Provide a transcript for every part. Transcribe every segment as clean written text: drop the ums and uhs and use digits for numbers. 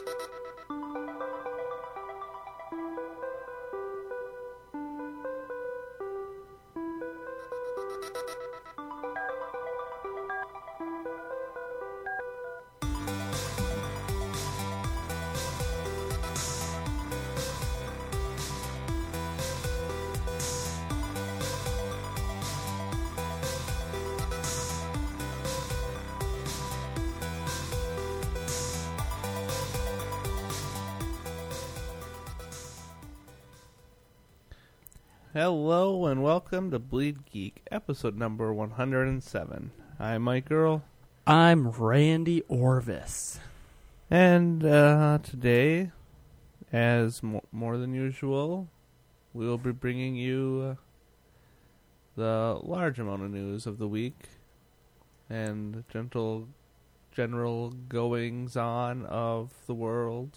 Hello and welcome to Bleed Geek, episode number 107. I'm Mike Earl. I'm Randy Orvis. And today, as more than usual, we will be bringing you the large amount of news of the week and general goings-on of the world.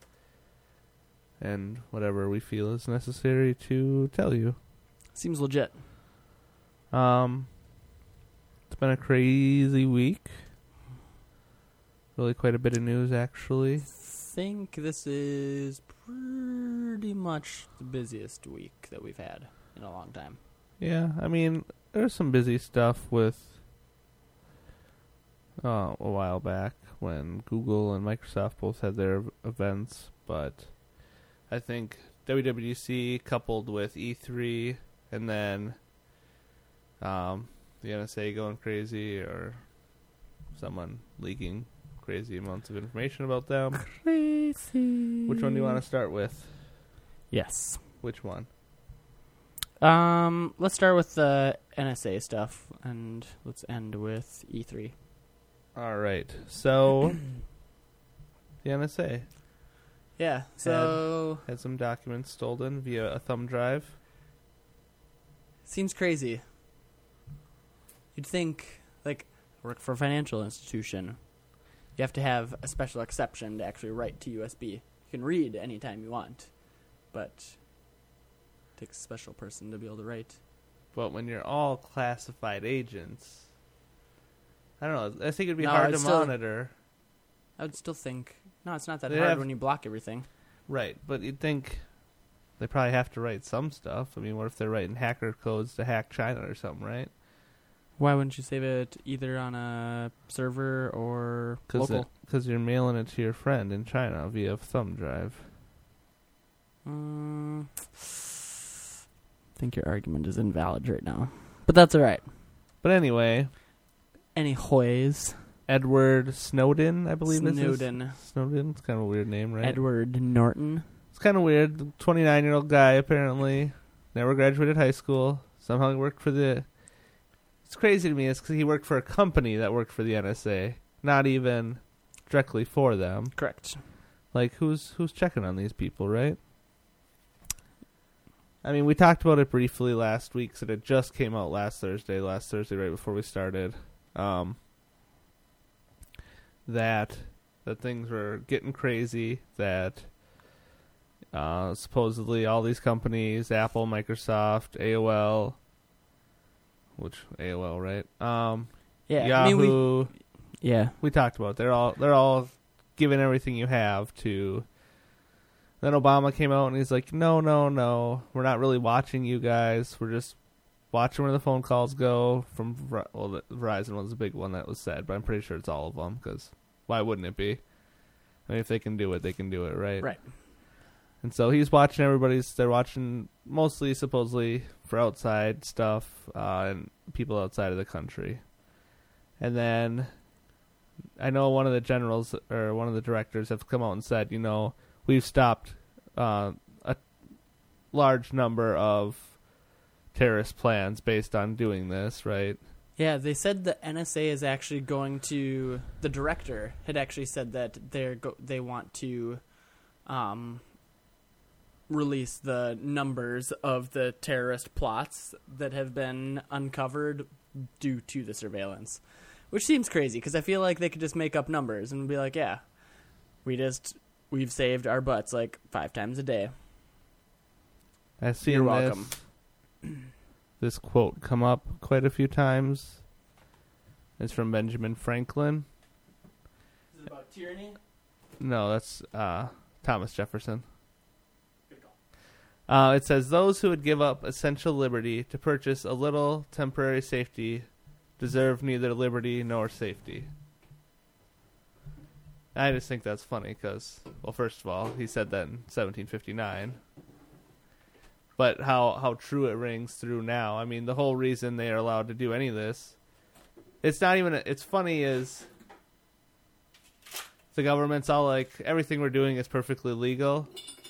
And whatever we feel is necessary to tell you. Seems legit. It's been a crazy week. Really quite a bit of news, actually. I think this is pretty much the busiest week that we've had in a long time. Yeah, I mean, there's some busy stuff with a while back when Google and Microsoft both had their events, but I think WWDC coupled with E3 and then the NSA going crazy or someone leaking crazy amounts of information about them. Crazy. Which one do you want to start with? Yes. Which one? Let's start with the NSA stuff and let's end with E3. All right. So the NSA. Yeah, so had some documents stolen via a thumb drive. Seems crazy. You'd think, like, work for a financial institution, you have to have a special exception to actually write to USB. You can read anytime you want, but it takes a special person to be able to write. But when you're all classified agents, I don't know. I think it'd be hard to monitor. I would still think, no, it's not that hard when you block everything. Right, but you'd think they probably have to write some stuff. I mean, what if they're writing hacker codes to hack China or something, right? Why wouldn't you save it either on a server or local? Because you're mailing it to your friend in China via thumb drive. I think your argument is invalid right now. But that's all right. But anyway. Anyways. Edward Snowden, I believe Snowden. Snowden. It's kind of a weird name, right? Edward Norton. It's kind of weird. The 29-year-old guy, apparently, never graduated high school. Somehow he worked for the... It's crazy to me. It's because he worked for a company that worked for the NSA. Not even directly for them. Correct. Like, who's checking on these people, right? I mean, we talked about it briefly last week, so it just came out last Thursday right before we started. That things were getting crazy, that supposedly all these companies, Apple, Microsoft, AOL, which AOL, right? Yeah, Yahoo. I mean, we talked about it. They're all giving everything you have to. Then Obama came out and he's like, no, we're not really watching you guys. We're just watching where the phone calls go from, the Verizon was the big one that was said, but I'm pretty sure it's all of them, because why wouldn't it be? I mean, if they can do it, they can do it, right? Right. And so he's watching they're watching mostly, supposedly, for outside stuff, and people outside of the country. And then, I know one of the generals, or one of the directors have come out and said, we've stopped a large number of terrorist plans based on doing this, right? Yeah, they said the NSA is actually going to... The director had actually said that they want to release the numbers of the terrorist plots that have been uncovered due to the surveillance. Which seems crazy, because I feel like they could just make up numbers and be like, yeah, we've saved our butts like 5 times a day. I've seen You're welcome. This quote come up quite a few times. It's from Benjamin Franklin. Is it about tyranny? No, that's Thomas Jefferson. It says, those who would give up essential liberty to purchase a little temporary safety deserve neither liberty nor safety. I just think that's funny because, well, first of all, he said that in 1759. But how true it rings through now. I mean, the whole reason they are allowed to do any of this, it's not even, it's funny is the government's all like, everything we're doing is perfectly legal.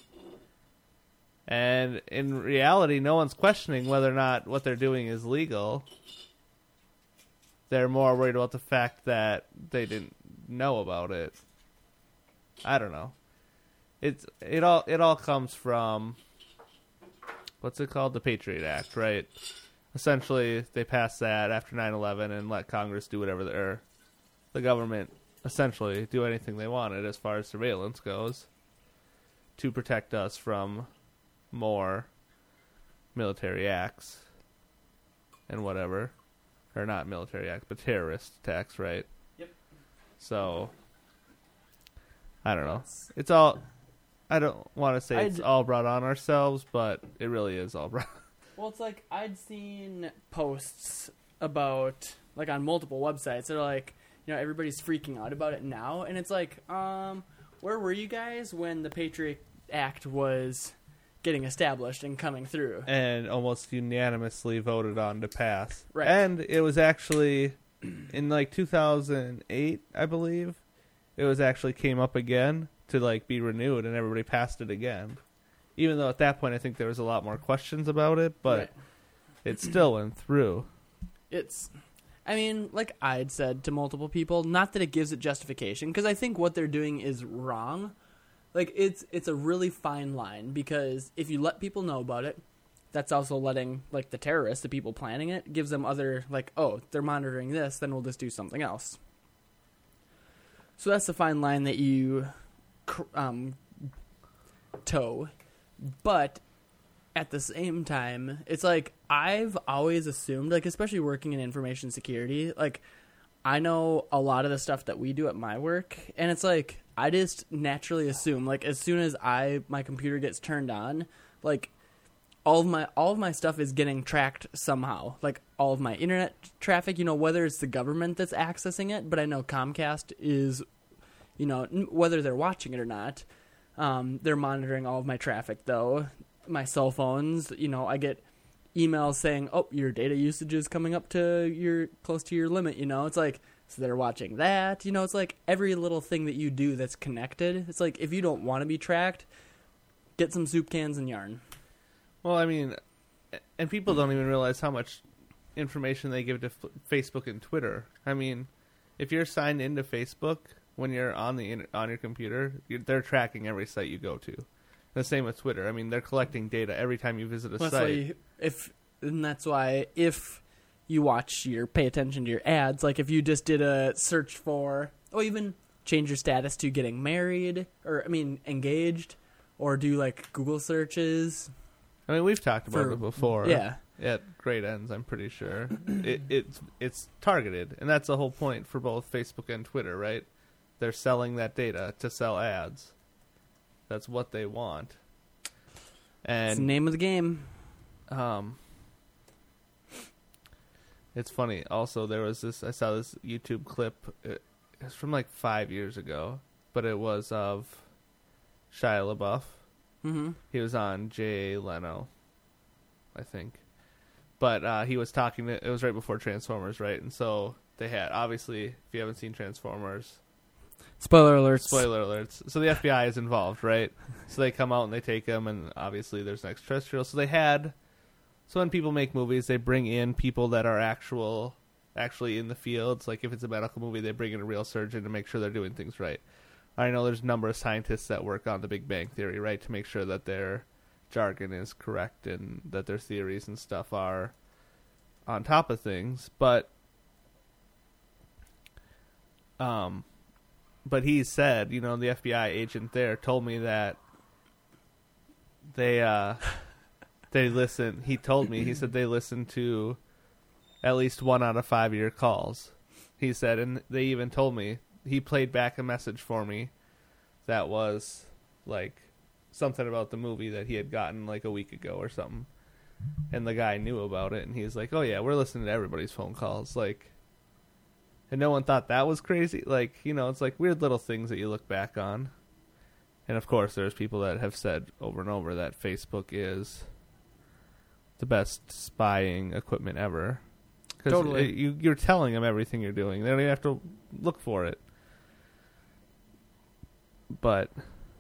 And in reality, no one's questioning whether or not what they're doing is legal. They're more worried about the fact that they didn't know about it. I don't know. It all comes from, what's it called? The Patriot Act, right? Essentially, they passed that after 9/11 and let Congress do whatever the government essentially do anything they wanted as far as surveillance goes to protect us from more military acts and whatever. Or not military acts, but terrorist attacks, right? Yep. So, I don't know. It's all, I don't want to say it's all brought on ourselves, but it really is all brought. Well, it's like I'd seen posts about, like on multiple websites, that are like, you know, everybody's freaking out about it now. And it's like, where were you guys when the Patriot Act was getting established and coming through? And almost unanimously voted on to pass. Right. And it was actually, in like 2008, I believe, it was actually came up again to like be renewed and everybody passed it again. Even though at that point I think there was a lot more questions about it, but Right. it still went through. I mean, like I'd said to multiple people, not that it gives it justification, because I think what they're doing is wrong. Like, it's a really fine line, because if you let people know about it, that's also letting, like, the terrorists, the people planning it, gives them other, like, oh, they're monitoring this, then we'll just do something else. So that's the fine line that you toe. But at the same time, it's like, I've always assumed, like, especially working in information security, like, I know a lot of the stuff that we do at my work, and it's like, I just naturally assume, like, as soon as my computer gets turned on, like, all of my stuff is getting tracked somehow. Like, all of my internet traffic, you know, whether it's the government that's accessing it, but I know Comcast is, you know, whether they're watching it or not, they're monitoring all of my traffic, though. My cell phones, you know, I get emails saying, oh, your data usage is coming up to close to your limit, you know. It's like, so they're watching that, you know. It's like every little thing that you do that's connected. It's like, if you don't want to be tracked, get some soup cans and yarn. Well, I mean, and people don't even realize how much information they give to Facebook and Twitter. I mean, if you're signed into Facebook when you're on your computer, they're tracking every site you go to. The same with Twitter. I mean, they're collecting data every time you visit a site. That's why if you pay attention to your ads, like if you just did a search for, or even change your status to getting married, or, I mean, engaged, or do like Google searches. I mean, we've talked about it before. Yeah. At Great Ends, I'm pretty sure. It's targeted, and that's the whole point for both Facebook and Twitter, right? They're selling that data to sell ads. That's what they want. And it's the name of the game. It's funny. Also, I saw this YouTube clip. It's from like 5 years ago, but it was of Shia LaBeouf. Mm-hmm. He was on Jay Leno, I think. But he was talking it was right before Transformers, right? And so they had, obviously, if you haven't seen Transformers, Spoiler alerts. So the FBI is involved, right? So they come out and they take him, and obviously there's an extraterrestrial. So when people make movies, they bring in people that are actually in the fields. Like if it's a medical movie, they bring in a real surgeon to make sure they're doing things right. I know there's a number of scientists that work on the Big Bang Theory, right, to make sure that their jargon is correct and that their theories and stuff are on top of things. But he said, you know, the FBI agent there told me that they listen. He told me, he said they listen to at least 1 out of 5 of your calls. He said, and they even told me, he played back a message for me that was like something about the movie that he had gotten like a week ago or something. And the guy knew about it, and he was like, "Oh yeah, we're listening to everybody's phone calls." Like, and no one thought that was crazy. Like, you know, it's like weird little things that you look back on. And of course, there's people that have said over and over that Facebook is the best spying equipment ever. Because Totally. you're telling them everything you're doing. They don't even have to look for it. But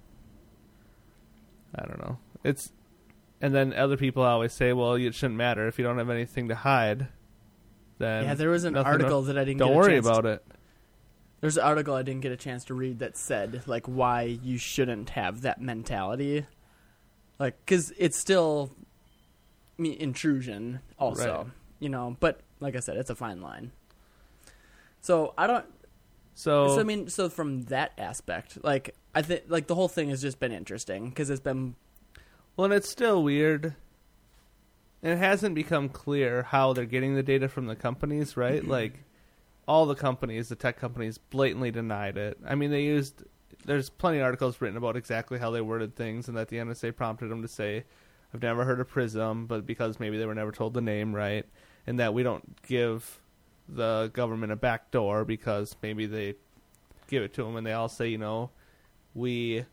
I don't know. And then other people always say, "Well, it shouldn't matter if you don't have anything to hide." Then Yeah, there was an article that I didn't. Don't worry about it. There's an article I didn't get a chance to read that said like why you shouldn't have that mentality, like because it's still, intrusion also, Right. you know. But like I said, it's a fine line. So I don't. So So from that aspect, like I think like the whole thing has just been interesting because it's been. well, and it's still weird. And it hasn't become clear how they're getting the data from the companies, right? Like, all the companies, the tech companies, blatantly denied it. I mean, there's plenty of articles written about exactly how they worded things and that the NSA prompted them to say, "I've never heard of Prism," but because maybe they were never told the name right, and that we don't give the government a back door because maybe they give it to them and they all say, you know, we,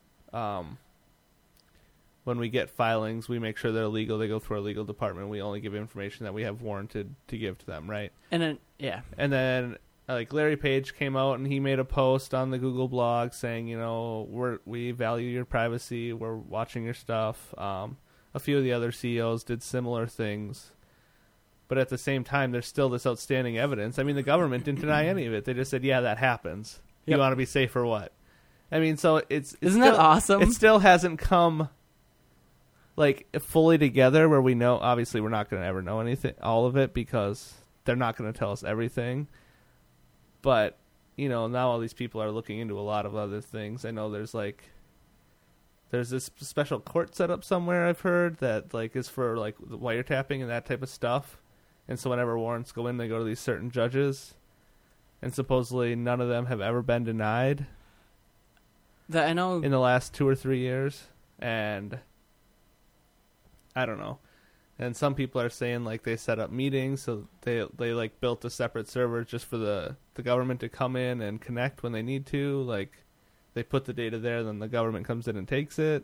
when we get filings, we make sure they're legal. They go through our legal department. We only give information that we have warranted to give to them, right? And then And then, like, Larry Page came out and he made a post on the Google blog saying, you know, we value your privacy. We're watching your stuff. A few of the other CEOs did similar things. But at the same time, there's still this outstanding evidence. I mean, the government didn't deny any of it. They just said, yeah, that happens. Yep. You want to be safe or what? I mean, so it's Isn't still, that awesome? It still hasn't come like fully together where we know. Obviously, we're not going to ever know anything, all of it, because they're not going to tell us everything. But you know, now all these people are looking into a lot of other things. I know there's this special court set up somewhere, I've heard, that like is for like the wiretapping and that type of stuff. And so whenever warrants go in, they go to these certain judges, and supposedly none of them have ever been denied that I know in the last 2 or 3 years. And I don't know. And some people are saying like they set up meetings, so they like built a separate server just for the government to come in and connect when they need to. Like they put the data there, then the government comes in and takes it.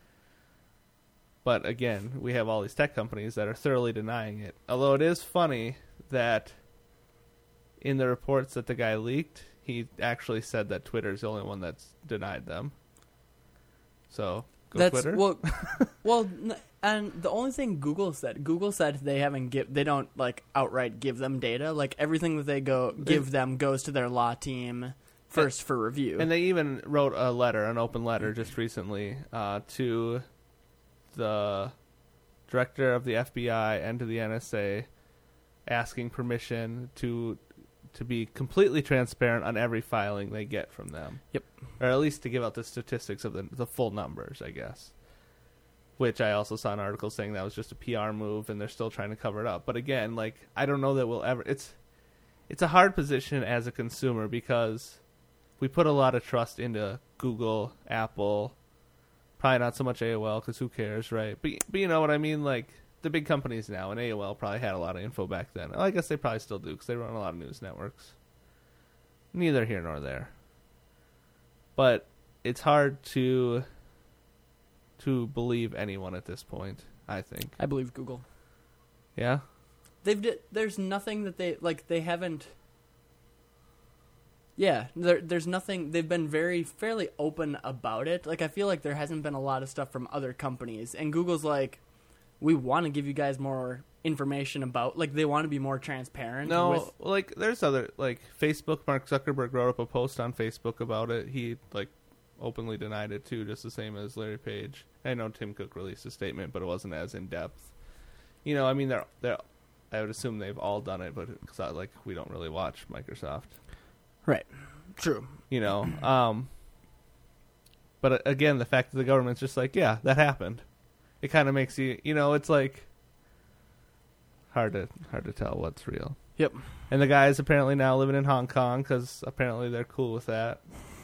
But again, we have all these tech companies that are thoroughly denying it. Although it is funny that in the reports that the guy leaked, he actually said that Twitter's the only one that's denied them. So go Twitter. And the only thing Google said they don't like outright give them data. Like everything that they give them goes to their law team first for review. And they even wrote an open letter just recently to the director of the FBI and to the NSA asking permission to be completely transparent on every filing they get from them. Yep. Or at least to give out the statistics of the full numbers, I guess. Which I also saw an article saying that was just a PR move and they're still trying to cover it up. But again, like, I don't know that we'll ever... It's a hard position as a consumer because we put a lot of trust into Google, Apple, probably not so much AOL because who cares, right? But you know what I mean? Like, the big companies now, and AOL probably had a lot of info back then. Well, I guess they probably still do because they run a lot of news networks. Neither here nor there. But it's hard to believe anyone at this point, I think. I believe Google. Yeah? There's nothing that they haven't... Yeah, there's nothing... They've been fairly open about it. Like, I feel like there hasn't been a lot of stuff from other companies. And Google's like, we want to give you guys more information about... Like, they want to be more transparent. No, like, there's other... Like, Facebook, Mark Zuckerberg wrote up a post on Facebook about it. He, like, openly denied it, too, just the same as Larry Page. I know Tim Cook released a statement, but it wasn't as in-depth. You know, I mean, they're I would assume they've all done it, but it's not like we don't really watch Microsoft. Right. True. You know, but again, the fact that the government's just like, yeah, that happened. It kind of makes you, you know, it's like hard to tell what's real. Yep. And the guy's apparently now living in Hong Kong because apparently they're cool with that.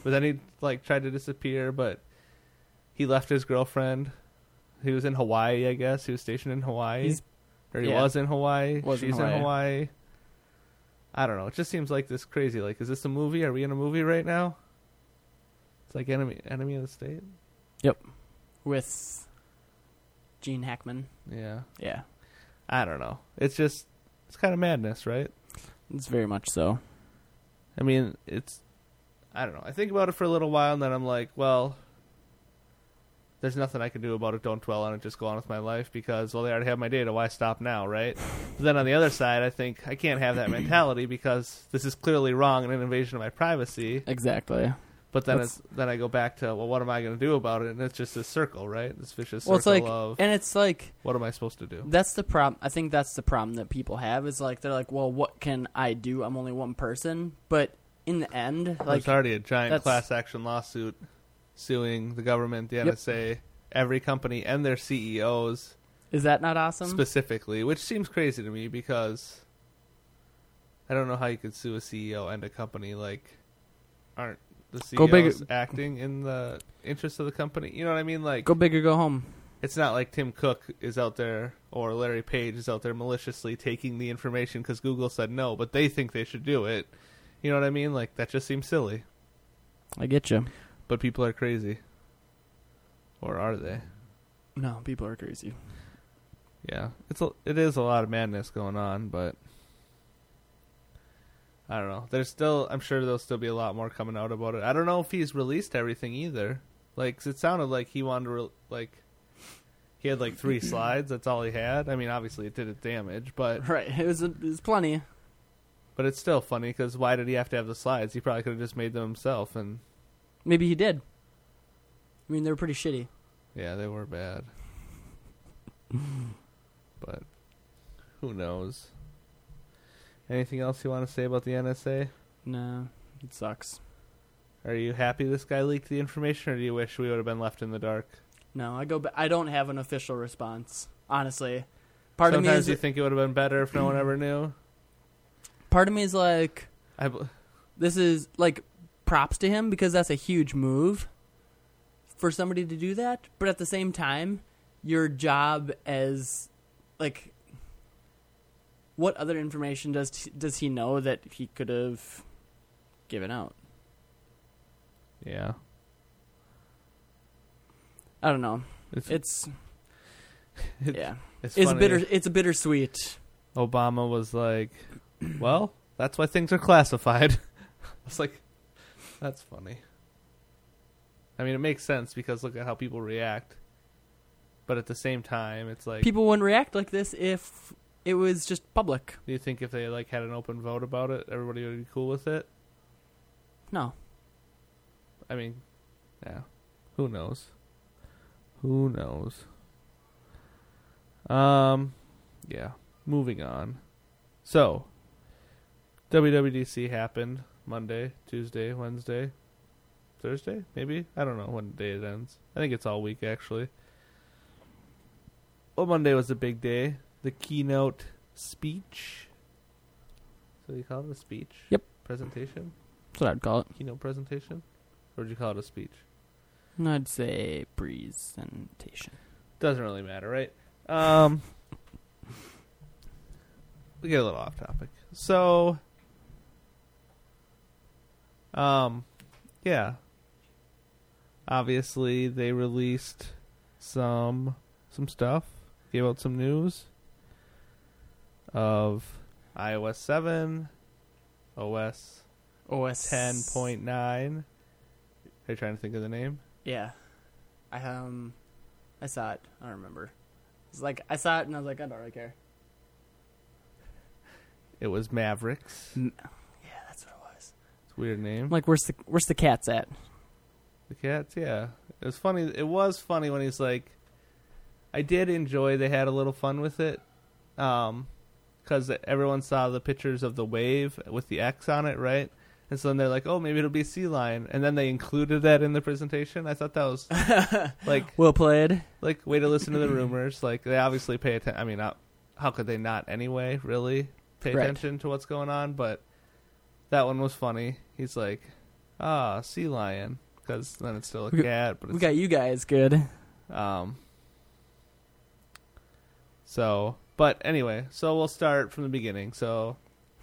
But then he like tried to disappear, but he left his girlfriend. He was in Hawaii, I guess. He was stationed in Hawaii. He was in Hawaii. She's in Hawaii. I don't know. It just seems like this crazy. Like, is this a movie? Are we in a movie right now? It's like Enemy of the State. Yep. With Gene Hackman. Yeah. Yeah. I don't know. It's kind of madness, right? It's very much so. I mean, I don't know. I think about it for a little while, and then I'm like, well, there's nothing I can do about it. Don't dwell on it. Just go on with my life because, well, they already have my data. Why stop now, right? But then on the other side, I think I can't have that mentality because this is clearly wrong and an invasion of my privacy. Exactly. But then then I go back to, well, what am I going to do about it? And it's just this circle, right? This vicious circle of, and it's like, what am I supposed to do? That's the problem. I think that's the problem that people have is like, they're like, well, what can I do? I'm only one person. But in the end, like, there's already a giant class action lawsuit suing the government, the NSA, every company, and their CEOs. Is that not awesome? Specifically, which seems crazy to me because I don't know how you could sue a CEO and a company. Like, aren't the CEOs acting in the interest of the company? You know what I mean? Like, go big or go home. It's not like Tim Cook is out there or Larry Page is out there maliciously taking the information because Google said no, but they think they should do it. You know what I mean? Like, that just seems silly. I get you. But people are crazy. Or are they? No, people are crazy. Yeah. It is a lot of madness going on, but I don't know. I'm sure there'll still be a lot more coming out about it. I don't know if he's released everything either. Like, 'cause it sounded like he wanted to, he had like 3 slides. That's all he had. I mean, obviously it did its damage, but right. It was plenty. But it's still funny because why did he have to have the slides? He probably could have just made them himself, and maybe he did. I mean, they were pretty shitty. Yeah, they were bad. But who knows? Anything else you want to say about the NSA? No, it sucks. Are you happy this guy leaked the information, or do you wish we would have been left in the dark? No, I don't have an official response, honestly. Sometimes you think it would have been better if no one ever knew. Part of me is like, this is like props to him because that's a huge move for somebody to do that. But at the same time, your job as like, what other information does he know that he could have given out? Yeah. I don't know. It's funny. It's a bittersweet. Obama was like, well, that's why things are classified. I was like, that's funny. I mean, it makes sense because look at how people react. But at the same time, it's like, people wouldn't react like this if it was just public. Do you think if they like had an open vote about it, everybody would be cool with it? No. I mean, yeah. Who knows? Who knows? Yeah. Moving on. So, WWDC happened Monday, Tuesday, Wednesday, Thursday, maybe? I don't know when day it ends. I think it's all week, actually. Well, Monday was a big day. The keynote speech. So you call it a speech? Yep. Presentation? That's what I'd call it. Keynote presentation? Or would you call it a speech? I'd say presentation. Doesn't really matter, right? We get a little off topic. So, yeah. Obviously, they released some stuff. Gave out some news of iOS 7, OS 10.9. Are you trying to think of the name? Yeah. I saw it. I don't remember. It's like I saw it and I was like, I don't really care. It was Mavericks. Yeah, that's what it was. It's a weird name. I'm like, where's the cats at? The cats, yeah. It was funny. It was funny when he's like, I did enjoy they had a little fun with it. Because everyone saw the pictures of the wave with the X on it, right? And so then they're like, oh, maybe it'll be a sea lion. And then they included that in the presentation. I thought that was, like... well played. Like, way to listen to the rumors. Like, they obviously pay attention. I mean, how could they not anyway, really, pay attention to what's going on? But that one was funny. He's like, sea lion, because then it's still a We- cat. But We it's, got you guys good. But anyway, so we'll start from the beginning. So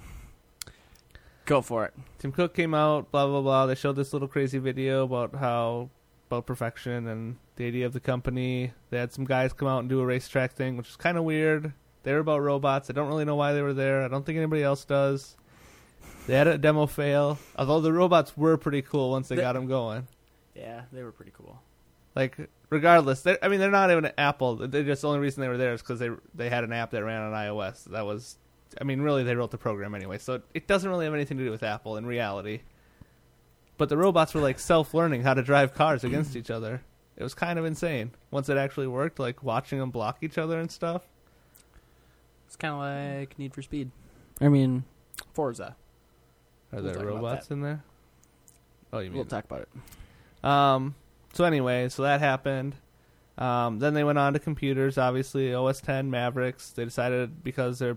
Go for it. Tim Cook came out, blah blah blah. They showed this little crazy video about perfection and the idea of the company. They had some guys come out and do a racetrack thing, which is kind of weird. They were about robots. I don't really know why they were there. I don't think anybody else does. They had a demo fail, although the robots were pretty cool once they got them going. Yeah, they were pretty cool. Like, regardless, they're not even Apple. They just the only reason they were there is because they had an app that ran on iOS. That was, really they wrote the program anyway, so it doesn't really have anything to do with Apple in reality. But the robots were like self-learning how to drive cars against each other. It was kind of insane once it actually worked. Like watching them block each other and stuff. It's kind of like Need for Speed. Forza. Are We'll there talk about robots that. in there? Oh, you mean? We'll talk about it. So anyway, so that happened. Then they went on to computers, obviously, OS X, Mavericks. They decided because they're...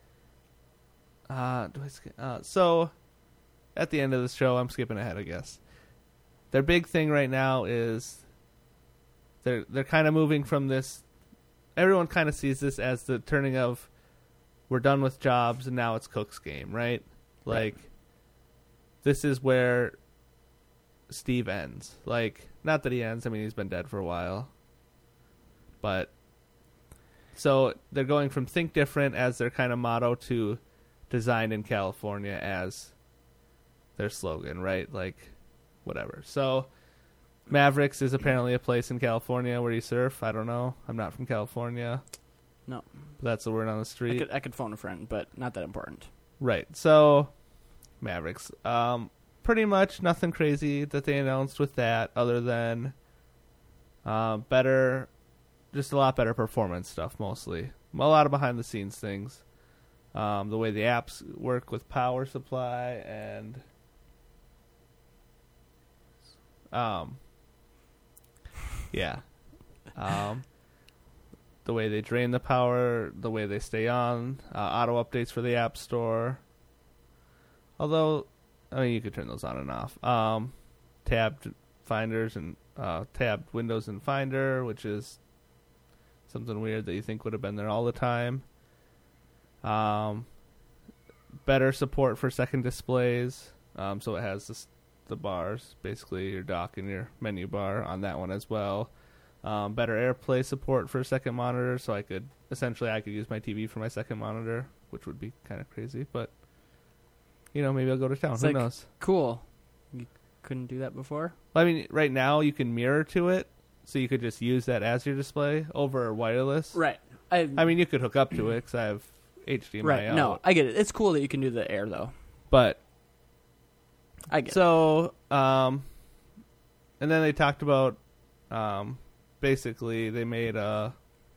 so, at the end of the show, I'm skipping ahead, I guess. Their big thing right now is they're kind of moving from this... Everyone kind of sees this as the turning of we're done with Jobs and now it's Cook's game, right? Like, this is where Steve ends. Like, not that he ends. He's been dead for a while. But, so they're going from think different as their kind of motto to designed in California as their slogan, right? Like, whatever. So, Mavericks is apparently a place in California where you surf. I don't know. I'm not from California. No. But that's the word on the street. I could phone a friend, but not that important. Right. So, Mavericks. Pretty much nothing crazy that they announced with that other than just a lot better performance stuff mostly. A lot of behind the scenes things. The way the apps work with power supply and the way they drain the power, the way they stay on, auto updates for the App Store. Although, you could turn those on and off. Tabbed finders and tabbed windows in Finder, which is something weird that you think would have been there all the time. Better support for second displays. So it has the bars, basically your dock and your menu bar on that one as well. Better AirPlay support for a second monitor, so I could use my TV for my second monitor, which would be kind of crazy, but maybe I'll go to town. It's Who like, knows? Cool. You couldn't do that before? Well, right now you can mirror to it, so you could just use that as your display over wireless. Right. You could hook up to it because I have HDMI right. out. No, I get it. It's cool that you can do the air, though. But I get it. so, and then they talked about, basically they made a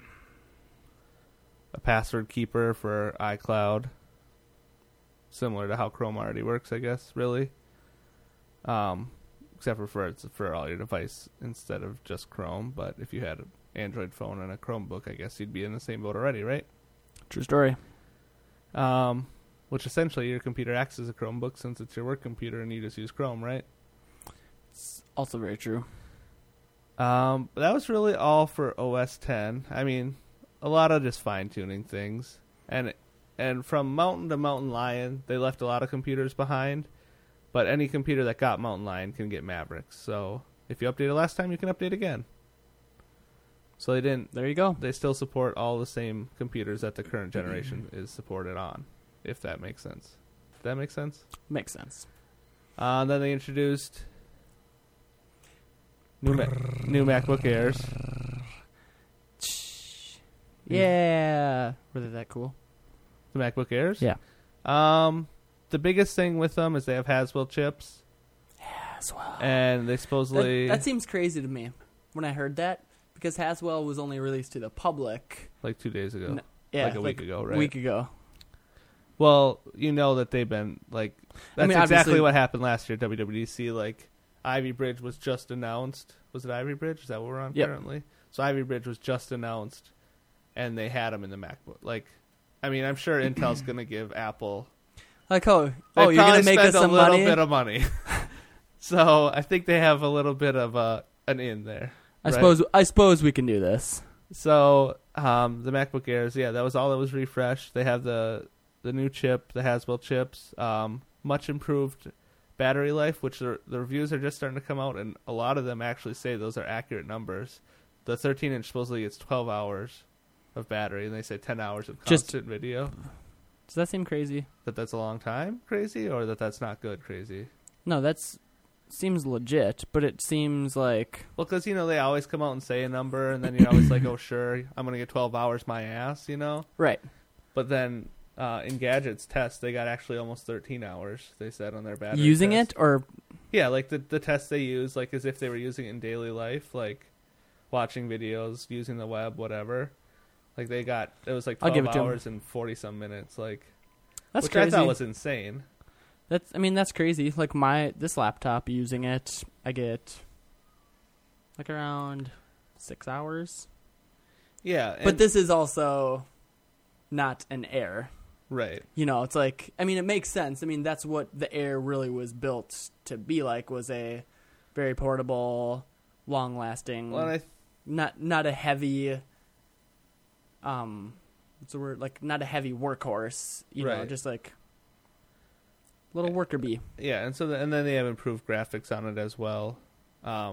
password keeper for iCloud, similar to how Chrome already works, I guess, really. Except for it's for all your device instead of just Chrome. But if you had an Android phone and a Chromebook, I guess you'd be in the same boat already, right? True story. Which essentially your computer acts as a Chromebook since it's your work computer and you just use Chrome, right? It's also very true. But that was really all for OS X. A lot of just fine-tuning things. And from Mountain to Mountain Lion, they left a lot of computers behind. But any computer that got Mountain Lion can get Mavericks. So if you updated last time, you can update again. So they didn't... There you go. They still support all the same computers that the current generation is supported on, if that makes sense. Does that make sense? Makes sense. Then they introduced new MacBook Airs. Yeah. Were they that cool? The MacBook Airs? Yeah. The biggest thing with them is they have Haswell chips. Haswell. And they supposedly... That seems crazy to me when I heard that, because Haswell was only released to the public. Like 2 days ago. Yeah. Like a week ago, right? A week ago. Well, that they've been, like... That's exactly obviously what happened last year at WWDC. Like, Ivy Bridge was just announced. Was it Ivy Bridge? Is that what we're on currently? So Ivy Bridge was just announced, and they had them in the MacBook. Like, I'm sure Intel's going to give Apple... Like, you're They going to make us some a little money? bit of money. So I think they have a little bit of an in there. I right? suppose we can do this. So the MacBook Airs, yeah, that was all that was refreshed. They have the new chip, the Haswell chips, much improved battery life, which the reviews are just starting to come out, and a lot of them actually say those are accurate numbers. The 13-inch supposedly gets 12 hours of battery, and they say 10 hours of constant video. Does that seem crazy? That's a long time crazy, or that's not good crazy? No, that's seems legit, but it seems like... Well, because, they always come out and say a number, and then you're always like, oh, sure, I'm going to get 12 hours my ass, Right. But then in Gadget's test, they got actually almost 13 hours, they said, on their battery Using test. it, or... Yeah, like the test they use, like as if they were using it in daily life, like watching videos, using the web, whatever. Like it was like 12 hours and 40-some minutes, like... That's which crazy. I thought was insane. That's crazy. Like this laptop, using it, I get like around 6 hours. Yeah. But this is also not an Air. Right. It's like, it makes sense. That's what the Air really was built to be like, was a very portable, long-lasting, not a heavy, what's the word? Like, not a heavy workhorse, right. Just like little worker bee. Yeah, and and then they have improved graphics on it as well. But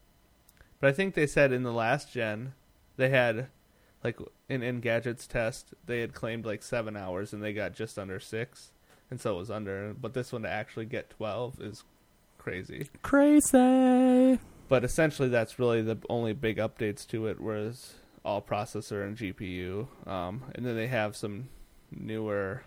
I think they said in the last gen, they had, like, in Engadget's test, they had claimed like 7 hours, and they got just under 6, and so it was under. But this one to actually get 12 is crazy. Crazy. But essentially, that's really the only big updates to it, whereas all processor and GPU. And then they have some newer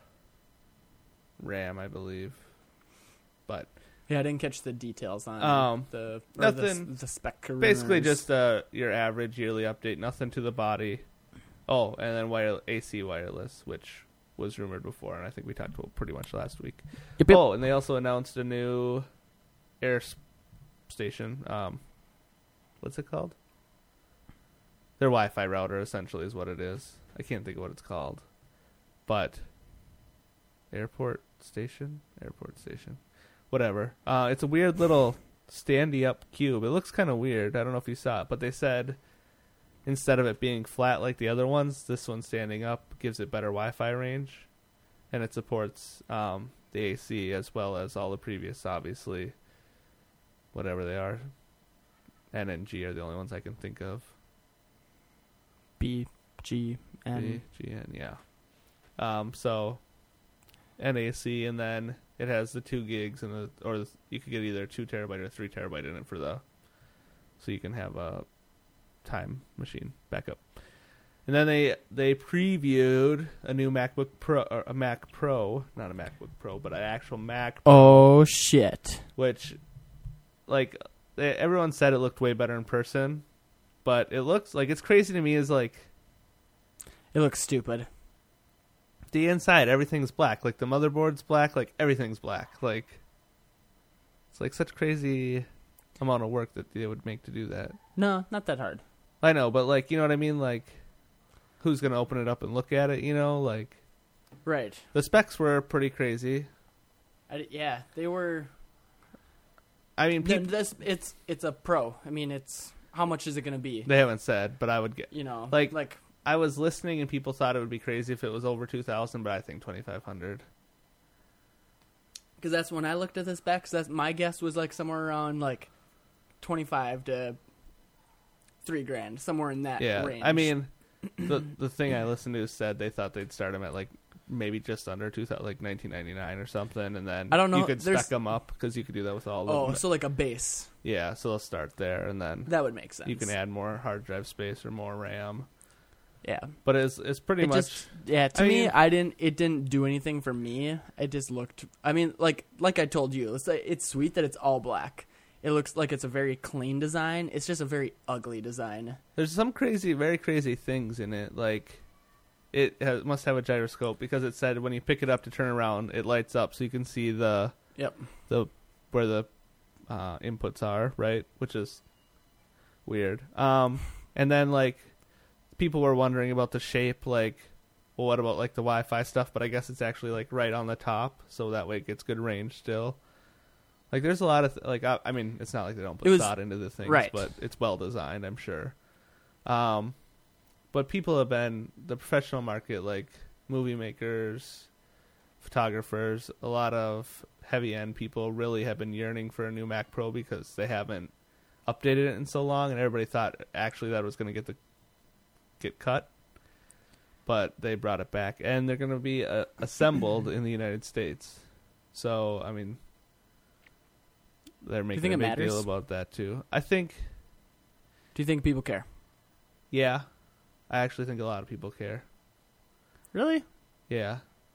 RAM, I believe. But yeah, I didn't catch the details on the spec. Basically, just your average yearly update. Nothing to the body. Oh, and then AC wireless, which was rumored before, and I think we talked about pretty much last week. Yep. Oh, and they also announced a new Air station. What's it called? Their Wi-Fi router, essentially, is what it is. I can't think of what it's called. But Airport station? Whatever. It's a weird little standy-up cube. It looks kind of weird. I don't know if you saw it. But they said instead of it being flat like the other ones, this one standing up gives it better Wi-Fi range. And it supports the AC as well as all the previous, obviously, whatever they are. N and G are the only ones I can think of. B, G, N. B, G, N, yeah. So NAC, and then it has the 2 gigs, and you could get either 2 terabyte or 3 terabyte in it so you can have a time machine backup. And then they previewed a new MacBook Pro, or a Mac Pro, not a MacBook Pro, but an actual Mac Pro. Oh shit! Which, like, everyone said it looked way better in person, but it looks like, it's crazy to me, is like, it looks stupid. The inside, everything's black. Like, the motherboard's black. Like, everything's black. Like, it's like such crazy amount of work that they would make to do that. No, not that hard. I know, but, like, you know what I mean? Like, who's going to open it up and look at it, Like, right. The specs were pretty crazy. Yeah, they were. I mean, it's a Pro. It's how much is it going to be? They haven't said, but I would get, like I was listening and people thought it would be crazy if it was over 2,000, but I think 2,500. Because that's when I looked at the specs. That's my guess was like somewhere around like 25 to $3,000, somewhere in that range. I mean, the thing I listened to said they thought they'd start them at like maybe just under 2,000, like 1999 or something, and then I don't know, you could spec them up because you could do that with all of them. Oh, so like a base. Yeah, so they'll start there, and then that would make sense. You can add more hard drive space or more RAM. Yeah, but it's pretty much. To me, it didn't do anything for me. It just looked. Like I told you, it's sweet that it's all black. It looks like it's a very clean design. It's just a very ugly design. There's some very crazy things in it. Like, must have a gyroscope because it said when you pick it up to turn around, it lights up so you can see where the inputs are, right? Which is weird. And then like, people were wondering about the shape, like, well, what about like the Wi-Fi stuff? But I guess it's actually like right on the top, so that way it gets good range still. Like, there's a lot of I mean, it's not like they don't put thought into the things, right. but it's well designed, I'm sure. But people have been the professional market, like movie makers, photographers, a lot of heavy end people really have been yearning for a new Mac Pro because they haven't updated it in so long, and everybody thought actually that was going to get cut, but they brought it back, and they're going to be assembled in the United States. So I mean, they're making a big deal about that too. Do you think people care? Yeah, I actually think a lot of people care. Really? Yeah.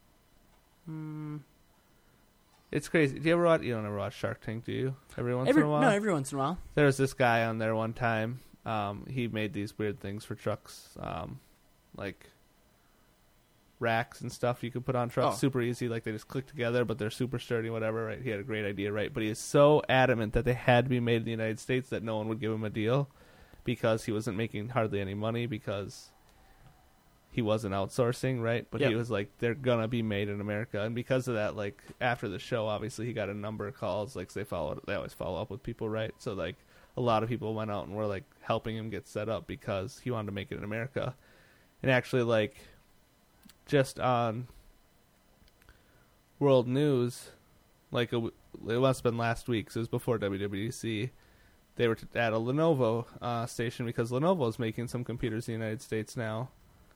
It's crazy. Do you ever watch? You don't ever watch Shark Tank, do you? Every once in a while. No, every once in a while. There was this guy on there one time. He made these weird things for trucks, like racks and stuff you could put on trucks. Super easy, like they just click together, but they're super sturdy, whatever. Right? He had a great idea, right? But he is so adamant that they had to be made in the United States that no one would give him a deal because he wasn't making hardly any money because he wasn't outsourcing, right? But he was like, they're gonna be made in America, and because of that, like after the show, obviously he got a number of calls. Like they always follow up with people, right? So like a lot of people went out and were like helping him get set up because he wanted to make it in America. And actually, like just on World News, like it must have been last week, so it was before WWDC. They were at a Lenovo station because Lenovo is making some computers in the United States now.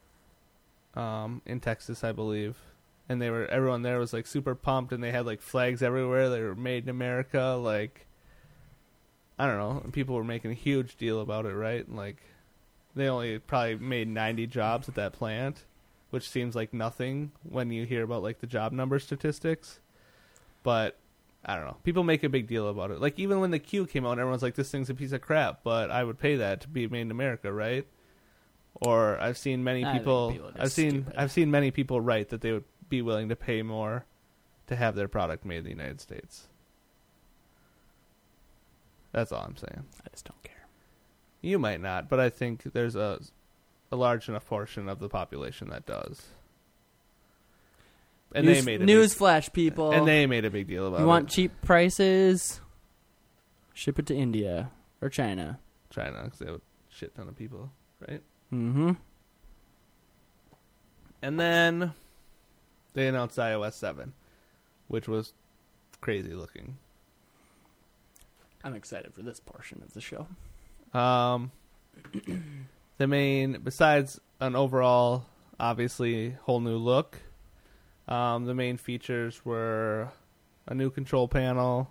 In Texas, I believe, and everyone there was like super pumped, and they had like flags everywhere. They were made in America. Like, I don't know, and people were making a huge deal about it, right? And like, they only probably made 90 jobs at that plant, which seems like nothing when you hear about like the job number statistics. But I don't know, people make a big deal about it. Like even when the Q came out, everyone's like, "This thing's a piece of crap," but I would pay that to be made in America, right? Or I've seen many people. I've seen many people write that they would be willing to pay more to have their product made in the United States. That's all I'm saying. I just don't care. You might not, but I think there's a large enough portion of the population that does. And they made newsflash, people. And they made a big deal about it. You want cheap prices? Ship it to India or China. China, because they have a shit ton of people, right? Mm-hmm. And then they announced iOS 7, which was crazy looking. I'm excited for this portion of the show. The main, besides an overall, obviously, whole new look, the main features were a new control panel.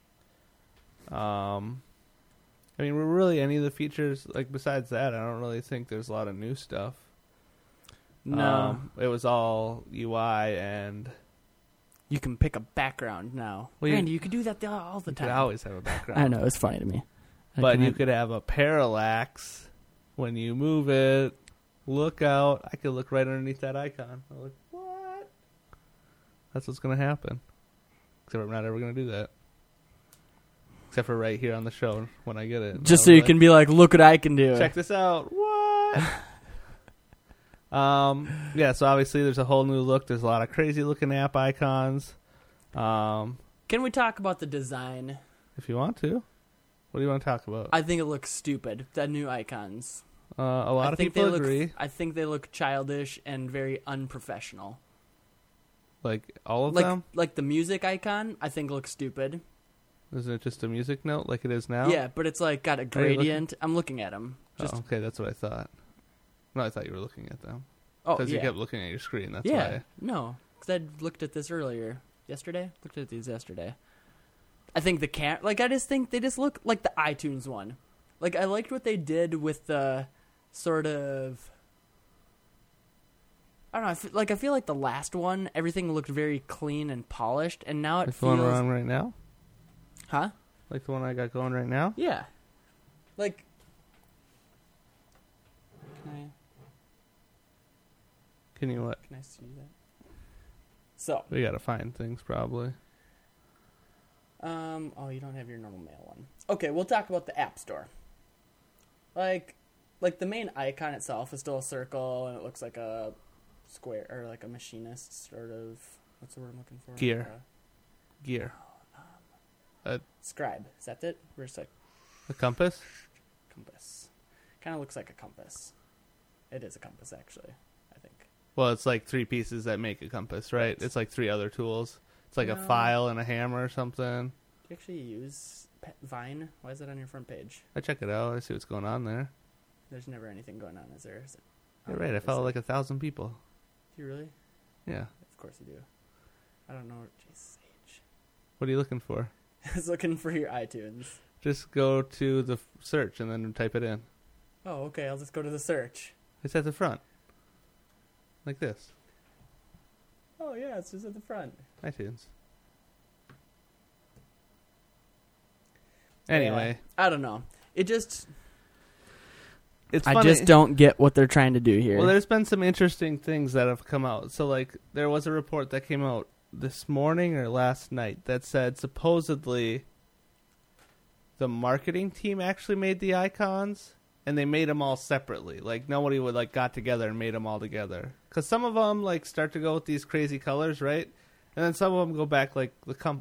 I mean, really, any of the features, like, besides that, I don't really think there's a lot of new stuff. No. It was all UI and... You can pick a background now. Well, Randy, you could do that all the time. You could always have a background. I know, it's funny to me. But you could have a parallax when you move it. Look out. I could look right underneath that icon. I'm like, what? That's what's going to happen. Except I'm not ever going to do that. Except for right here on the show when I get it. Just so you can be like, look what I can do. Check this out. What? Yeah, so obviously there's a whole new look. There's a lot of crazy looking app icons. Can we talk about the design? If you want to. What do you want to talk about? I think it looks stupid, the new icons. A lot of people agree. I think they look childish and very unprofessional. Like all of them? Like the music icon, I think looks stupid. Isn't it just a music note like it is now? Yeah, but it's like got a gradient. I'm looking at them. Okay, that's what I thought. No, I thought you were looking at them. Oh, because you kept looking at your screen. That's why. No, because I looked at this earlier. Yesterday? Looked at these yesterday. I think I just think they just look like the iTunes one. Like, I liked what they did with the sort of... I don't know. I feel like the last one, everything looked very clean and polished, and now it feels... Like the one we're on right now? Huh? Like the one I got going right now? Yeah. Like... Can you what? Can I see that? So. We gotta find things, probably. Oh, you don't have your normal mail one. Okay, we'll talk about the App Store. Like the main icon itself is still a circle, and it looks like a square, or like a machinist sort of... What's the word I'm looking for? Gear. Gear. Scribe. Is that it? Where's like a compass. compass? Kind of looks like a compass. It is a compass, actually, I think. Well, it's like 3 pieces that make a compass, right? Right. It's like 3 other tools. It's like a No. file and a hammer or something. Do you actually use Vine? Why is it on your front page? I check it out. I see what's going on there. There's never anything going on, is there? Is it? You're right. I follow like 1,000 people. Do you really? Yeah. Of course you do. I don't know. Jesus H. What are you looking for? I was looking for your iTunes. Just go to the search and then type it in. Oh, okay. I'll just go to the search. It's at the front. Like this. Oh, yeah. It's just at the front. iTunes. Anyway. Yeah, I don't know. It just... It's I funny. just don't get what they're trying to do here. Well, there's been some interesting things that have come out. So, like, there was a report that came out this morning or last night that said supposedly the marketing team actually made the icons, and they made them all separately. Like, nobody would, like, got together and made them all together. Because some of them, like, start to go with these crazy colors, right? And then some of them go back, like,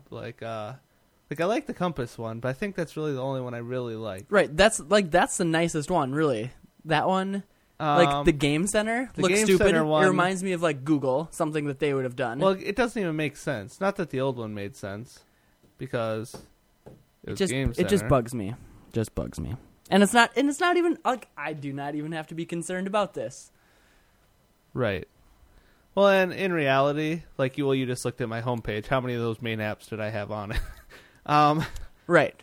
I like the compass one, but I think that's really the only one I really like. Right. That's the nicest one, really. That one... Like the Game Center the looks Game stupid. Center one- It reminds me of like Google, something that they would have done. Well, it doesn't even make sense. Not that the old one made sense, because it was Game Center. It just bugs me. Just bugs me. And it's not even like I do not even have to be concerned about this. Right. Well, and in reality, like you just looked at my homepage. How many of those main apps did I have on it? Right.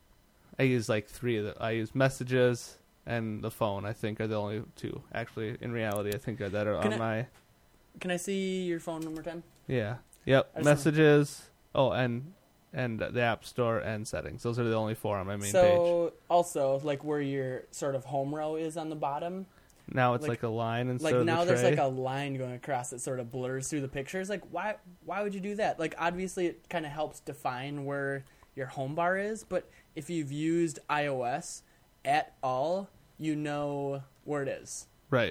I use like 3 of them. I use Messages and the phone. I think are the only 2. Actually, in reality, I think that are on my. Can I see your phone one more time? Yeah. Yep. I just Messages. Oh, and the App Store and Settings. Those are the only 4 on my main page. So also like where your sort of home row is on the bottom. Now it's like a line instead Like of now the tray. there's like a line going across that sort of blurs through the pictures. Like why would you do that? Like obviously it kind of helps define where your home bar is, but if you've used iOS at all, you know where it is. Right.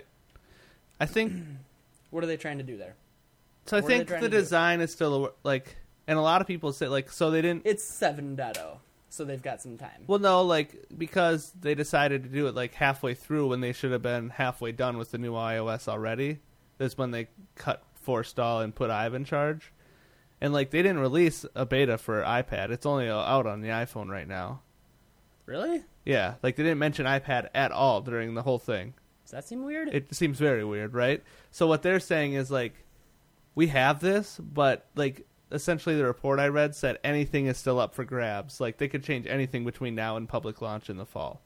I think. What are they trying to do there? So I What are they think trying the to do? design is still like, and a lot of people say like, so they didn't. It's 7.0, so they've got some time. Well, no, like because they decided to do it like halfway through when they should have been halfway done with the new iOS already. That's when they cut Forstall and put Ive in charge, and like they didn't release a beta for iPad. It's only out on the iPhone right now. Really? Yeah, like they didn't mention iPad at all during the whole thing. Does that seem weird? It seems very weird, right? So what they're saying is like, we have this, but like essentially the report I read said anything is still up for grabs. Like they could change anything between now and public launch in the fall.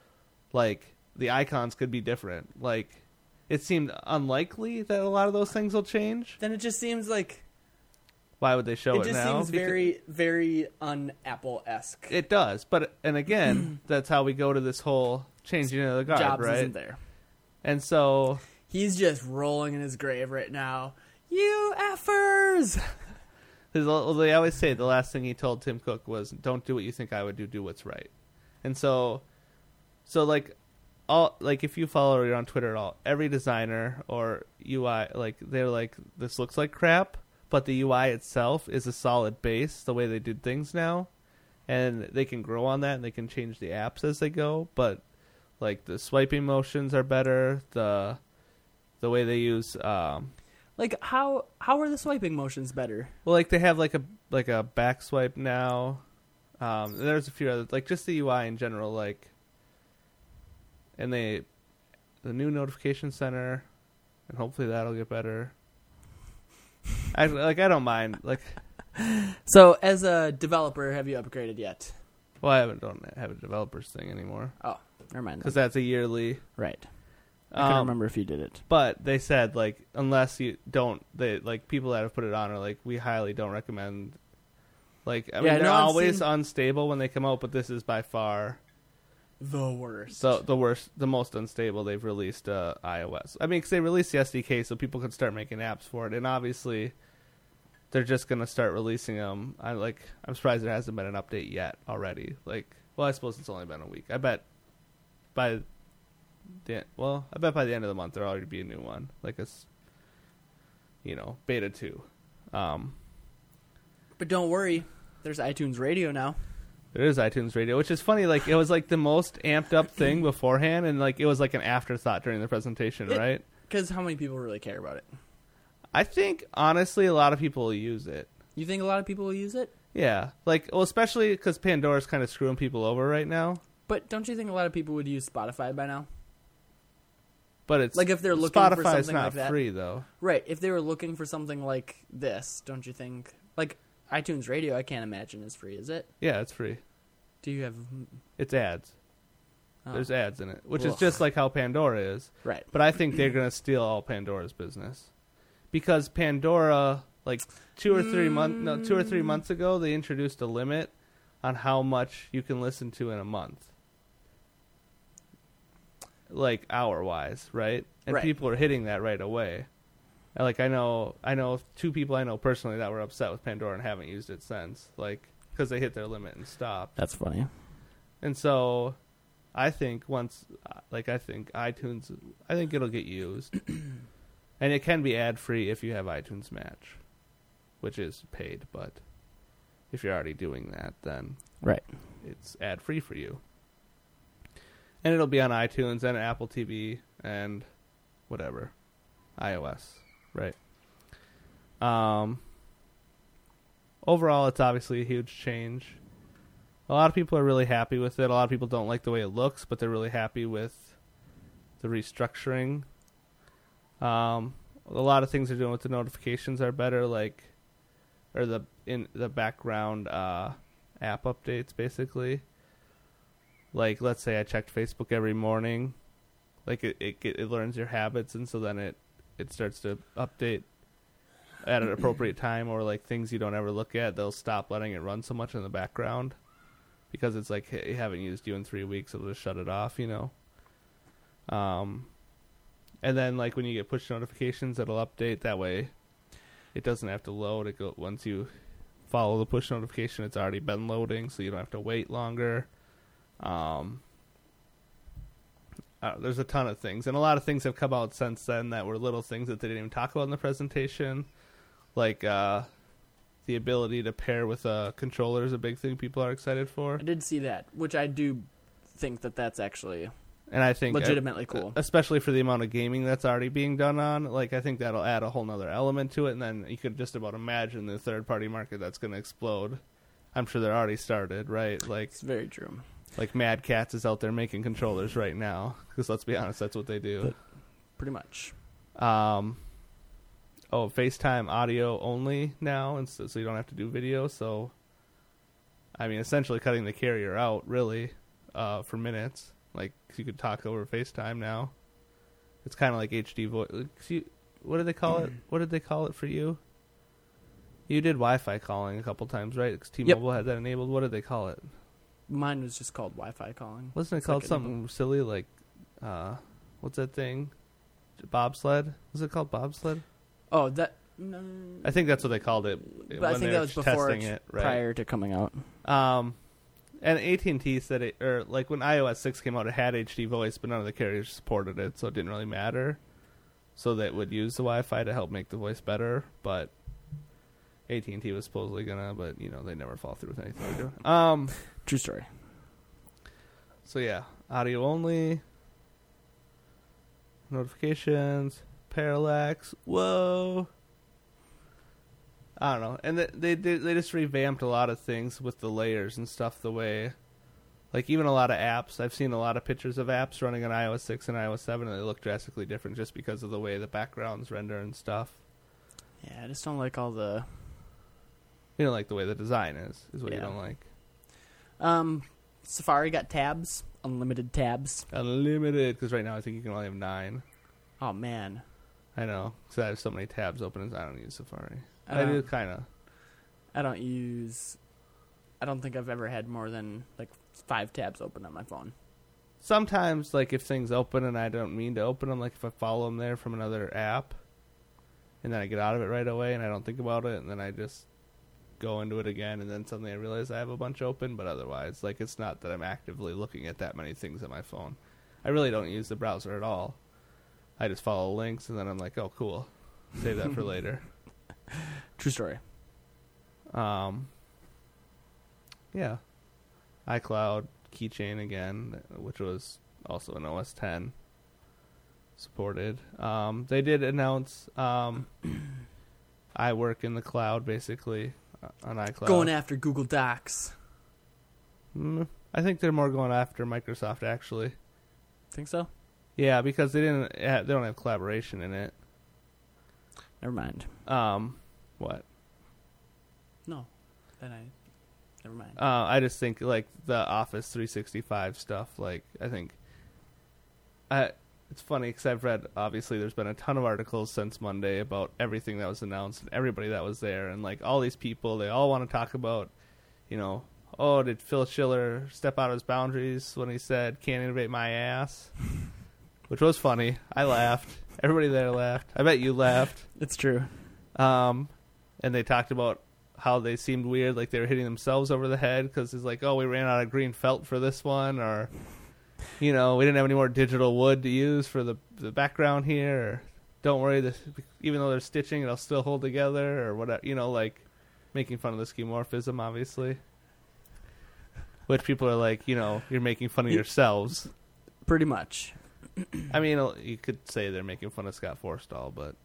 Like the icons could be different. Like it seemed unlikely that a lot of those things will change. Then it just seems like Why would they show it it just now? seems very, very un-Apple-esque. It does, but and again, that's how we go to this whole changing of the guard, Jobs right? isn't there. And so He's just rolling in his grave right now. You effers! they always say the last thing he told Tim Cook was, "Don't do what you think I would do. Do what's right." And so like all like if you follow or you're on Twitter at all, every designer or UI like they're like, this looks like crap, but the UI itself is a solid base. The way they did things now, and they can grow on that and they can change the apps as they go. But like the swiping motions are better. The way they use Like, how are the swiping motions better? well, like they have like a back swipe now. There's a few other like just the UI in general, like, and the new notification center, and hopefully that'll get better. I don't mind like. So, as a developer, have you upgraded yet? Well, I don't have a developers thing anymore Oh, never mind. because that's a yearly. Right. I can't remember if you did it. But they said like unless you don't, they like people that have put it on are like, we highly don't recommend. Like I mean, they're always unstable when they come out, but this is by far The worst. the worst, the most unstable they've released iOS. I mean, because they released the SDK so people could start making apps for it, and obviously they're just gonna start releasing them. I'm surprised there hasn't been an update yet already. Like, well, I suppose it's only been a week. I bet by the end of the month there'll already be a new one, like beta 2. But don't worry, there's iTunes Radio now. There is iTunes Radio, which is funny. Like, it was like the most amped up thing beforehand, and like it was like an afterthought during the presentation, right? Because how many people really care about it? I think honestly, a lot of people will use it. You think a lot of people will use it? Yeah, like, well, especially because Pandora's kind of screwing people over right now. But don't you think a lot of people would use Spotify by now? But it's like if they're looking for Spotify's something not like that. free though. Right. If they were looking for something like this, don't you think? Like iTunes Radio, I can't imagine is free, is it? Yeah, it's free. Do you have? It's ads. Oh. There's ads in it, which is Ugh. just like how Pandora is. Right. But I think they're gonna steal all Pandora's business, because Pandora, like 2 or 3 months ago, they introduced a limit on how much you can listen to in a month, like hour-wise, right? And Right. people are hitting that right away. Like I know 2 people I know personally that were upset with Pandora and haven't used it since, like because they hit their limit and stopped. That's funny. And so, I think iTunes, I think it'll get used, and it can be ad free if you have iTunes Match, which is paid. But if you're already doing that, then Right. it's ad free for you, and it'll be on iTunes and Apple TV and whatever, iOS, right? Overall, it's obviously a huge change. A lot of people are really happy with it. A lot of people don't like the way it looks, but they're really happy with the restructuring. A lot of things they're doing with the notifications are better, or the background app updates, basically. Like, let's say I checked Facebook every morning, like it learns your habits, and so then it starts to update at an appropriate time, or like things you don't ever look at, they'll stop letting it run so much in the background. Because it's like, hey, I haven't used you in 3 weeks, it'll just shut it off, you know. And then like when you get push notifications, it'll update that way. It doesn't have to load. Once you follow the push notification, it's already been loading, so you don't have to wait longer. There's a ton of things, and a lot of things have come out since then that were little things that they didn't even talk about in the presentation, like the ability to pair with a controller is a big thing people are excited for. I did see that, which I do think that's actually and I think legitimately cool, especially for the amount of gaming that's already being done on. Like, I think that'll add a whole nother element to it, and then you could just about imagine the third-party market that's going to explode. I'm sure they're already started, right? Like, it's very true. Like Mad Catz is out there making controllers right now, because let's be honest, that's what they do. Pretty much. FaceTime audio only now, and so you don't have to do video. So, I mean, essentially cutting the carrier out, really, for minutes. Like, you could talk over FaceTime now. It's kind of like HD voice. What did they call it? What did they call it for you? You did Wi-Fi calling a couple times, right? Because T-Mobile had that enabled. What did they call it? Mine was just called Wi-Fi calling. Wasn't it called something silly like, what's that thing? Bobsled? Was it called Bobsled? Oh, that. No. I think that's what they called it. But I think that was before testing it, right? prior to coming out. And AT&T said it, or like when iOS 6 came out, it had HD voice, but none of the carriers supported it, so it didn't really matter. So they would use the Wi-Fi to help make the voice better, but AT&T was supposedly gonna, but you know, they never follow through with anything they do. True story. So yeah, audio only, notifications, parallax. Whoa. I don't know, and they just revamped a lot of things with the layers and stuff. The way, like even a lot of apps, I've seen a lot of pictures of apps running on iOS 6 and iOS 7, and they look drastically different just because of the way the backgrounds render and stuff. Yeah, I just don't like all the. You don't like the way the design is what you don't like. Safari got tabs, unlimited tabs. Unlimited, because right now I think you can only have 9. Oh man, I know, because I have so many tabs open. I don't use Safari. I do kind of. I don't think I've ever had more than like 5 tabs open on my phone. Sometimes, like if things open and I don't mean to open them, like if I follow them there from another app, and then I get out of it right away and I don't think about it, and then I just go into it again, and then suddenly I realize I have a bunch open. But otherwise, like it's not that I'm actively looking at that many things on my phone. I really don't use the browser at all. I just follow links, and then I'm like, oh, cool. Save that for later. True story. Yeah. iCloud keychain again, which was also an OS 10 supported. They did announce I work in the cloud, basically, on iCloud. Going after Google Docs. I think they're more going after Microsoft, actually. Think so? Yeah, because they don't have collaboration in it. Never mind. What? No. Never mind. I just think, like, the Office 365 stuff, like, I think... it's funny, because I've read, obviously, there's been a ton of articles since Monday about everything that was announced and everybody that was there. And, like, all these people, they all want to talk about, you know, oh, did Phil Schiller step out of his boundaries when he said, can't innovate my ass? Which was funny. I laughed. Everybody there laughed. I bet you laughed. It's true. And they talked about how they seemed weird, like they were hitting themselves over the head because it's like, oh, we ran out of green felt for this one, or, you know, we didn't have any more digital wood to use for the background here, or don't worry, even though they're stitching, it'll still hold together, or whatever, you know, like making fun of the skeuomorphism, obviously. Which people are like, you know, you're making fun of yourselves. Pretty much. I mean, you could say they're making fun of Scott Forstall, but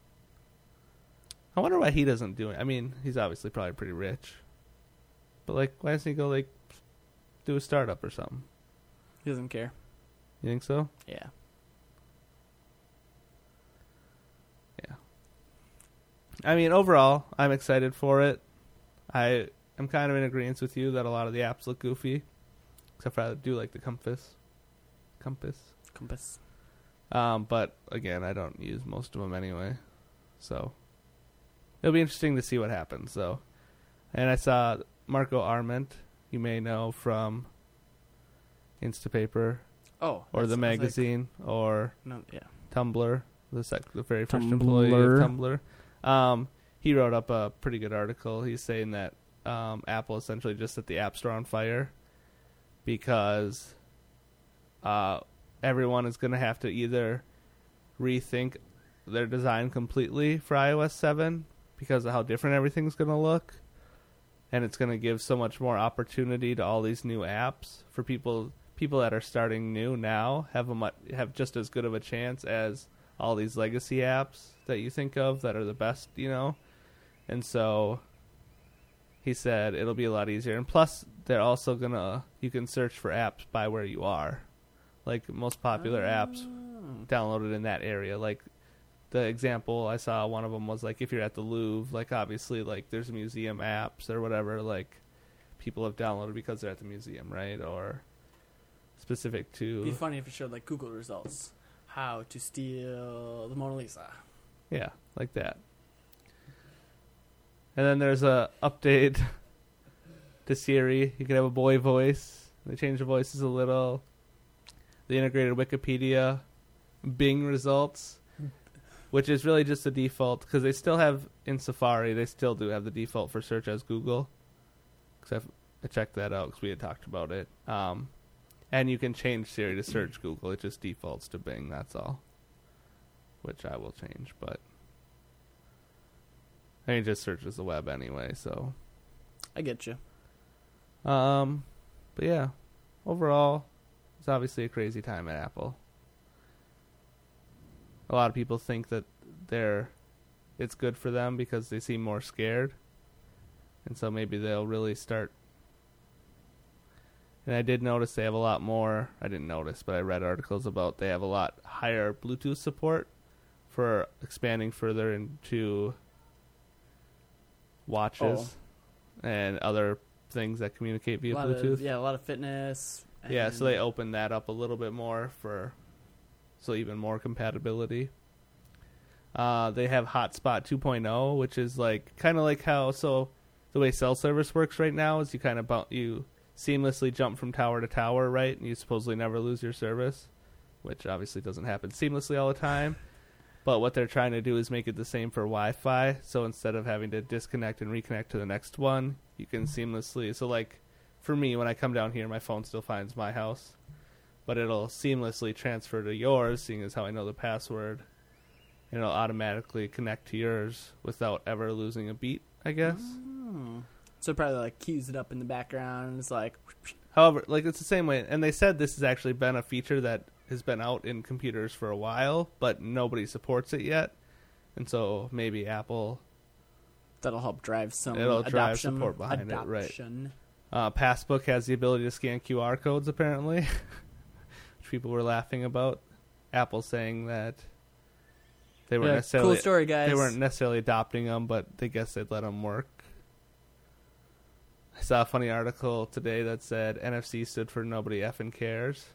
I wonder why he doesn't do it. I mean, he's obviously probably pretty rich, but like, why doesn't he go like do a startup or something? He doesn't care. You think so? Yeah. Yeah. I mean, overall, I'm excited for it. I'm kind of in agreement with you that a lot of the apps look goofy, except for I do like the Compass. But again, I don't use most of them anyway, so it'll be interesting to see what happens, though. And I saw Marco Arment, you may know from Instapaper, or the magazine, or Tumblr, the very first employee of Tumblr. He wrote up a pretty good article. He's saying that Apple essentially just set the App Store on fire because everyone is going to have to either rethink their design completely for iOS 7 because of how different everything's going to look, and it's going to give so much more opportunity to all these new apps for people that are starting new now have just as good of a chance as all these legacy apps that you think of that are the best, you know. And so he said it'll be a lot easier, and plus they're also you can search for apps by where you are. Like, most popular apps downloaded in that area. Like, the example I saw, one of them was, like, if you're at the Louvre, like, obviously, like, there's museum apps or whatever, like, people have downloaded because they're at the museum, right? Or specific to... It'd be funny if it showed, like, Google results. How to steal the Mona Lisa. Yeah, like that. And then there's a update to Siri. You can have a boy voice. They changed the voices a little. They integrated Wikipedia, Bing results, which is really just the default, because they still have, in Safari, they still do have the default for search as Google. Because I checked that out because we had talked about it. And you can change Siri to search Google. It just defaults to Bing, that's all. Which I will change, but... I mean, it just searches the web anyway, so... I get you. But yeah, overall... It's obviously a crazy time at Apple. A lot of people think that it's good for them because they seem more scared. And so maybe they'll really start. And I did notice they have a lot more. I didn't notice, but I read articles about they have a lot higher Bluetooth support for expanding further into watches and other things that communicate via Bluetooth. A lot of fitness. Yeah, so they opened that up a little bit more so even more compatibility. They have Hotspot 2.0, which is like kind of like how the way cell service works right now is you seamlessly jump from tower to tower, right? And you supposedly never lose your service, which obviously doesn't happen seamlessly all the time. But what they're trying to do is make it the same for Wi-Fi. So instead of having to disconnect and reconnect to the next one, you can seamlessly. So like, for me, when I come down here, my phone still finds my house, but it'll seamlessly transfer to yours, seeing as how I know the password, and it'll automatically connect to yours without ever losing a beat, I guess. So it probably like cues it up in the background and it's like However, like it's the same way, and they said this has actually been a feature that has been out in computers for a while, but nobody supports it yet, and so maybe Apple that'll help drive some it'll drive adoption. support behind it, right? Adoption. Passbook has the ability to scan QR codes, apparently, which people were laughing about. Apple saying that they weren't necessarily cool story, guys. they weren't necessarily adopting them, but they guess they'd let them work. I saw a funny article today that said NFC stood for nobody effing cares.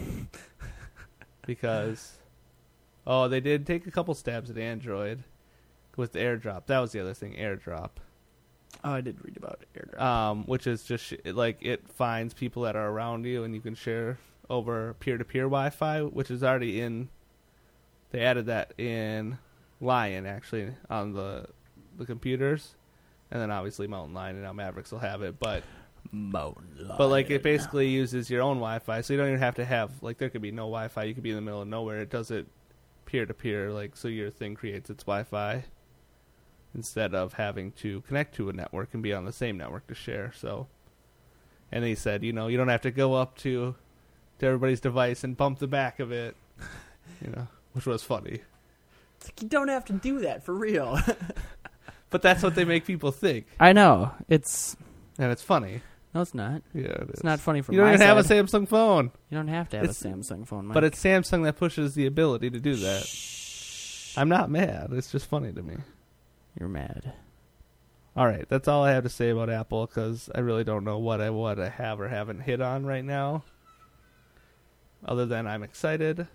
Because, they did take a couple stabs at Android with the AirDrop. That was the other thing, AirDrop. Oh, I did read about AirDrop. Which is just, it finds people that are around you and you can share over peer-to-peer Wi-Fi, which is already in, they added that in Lion, actually, on the computers. And then obviously Mountain Lion and now Mavericks will have it, but like it basically uses your own Wi-Fi, so you don't even have to have like there could be no Wi-Fi. You could be in the middle of nowhere. It does it peer to peer, like so your thing creates its Wi-Fi instead of having to connect to a network and be on the same network to share. So, and he said, you don't have to go up to everybody's device and bump the back of it, which was funny. It's like you don't have to do that for real. But that's what they make people think. I know. And it's funny. No, it's not. Yeah, it is. It's not funny from you don't my even have a side. Samsung phone. You don't have to have a Samsung phone, Mike. But it's Samsung that pushes the ability to do that. Shh. I'm not mad. It's just funny to me. You're mad. All right, that's all I have to say about Apple because I really don't know what I have or haven't hit on right now. Other than I'm excited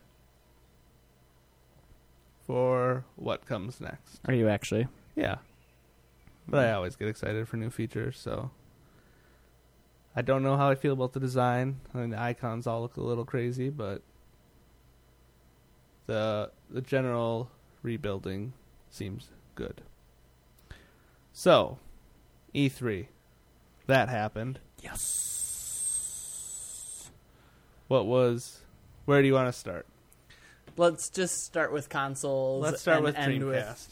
for what comes next. Are you actually? Yeah. But I always get excited for new features, so I don't know how I feel about the design. I mean, the icons all look a little crazy, but the general rebuilding seems good. So, E3. That happened. Yes. Where do you want to start? Let's just start with consoles. Let's start with end Dreamcast.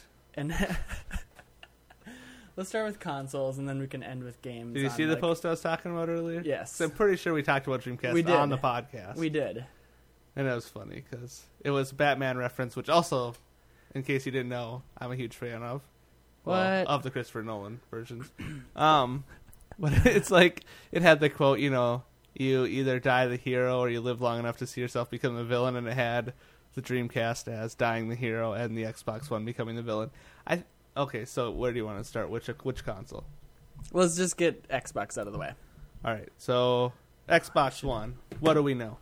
Let's start with consoles, and then we can end with games. Did you see the post I was talking about earlier? Yes. 'Cause I'm pretty sure we talked about Dreamcast on the podcast. We did. And it was funny because it was a Batman reference, which also, in case you didn't know, I'm a huge fan of. Well, What? of the Christopher Nolan versions. But it's like, it had the quote, you either die the hero or you live long enough to see yourself become the villain, and it had the Dreamcast as dying the hero and the Xbox One becoming the villain. Okay, so where do you want to start? Which console? Let's just get Xbox out of the way. All right, so Xbox One. What do we know?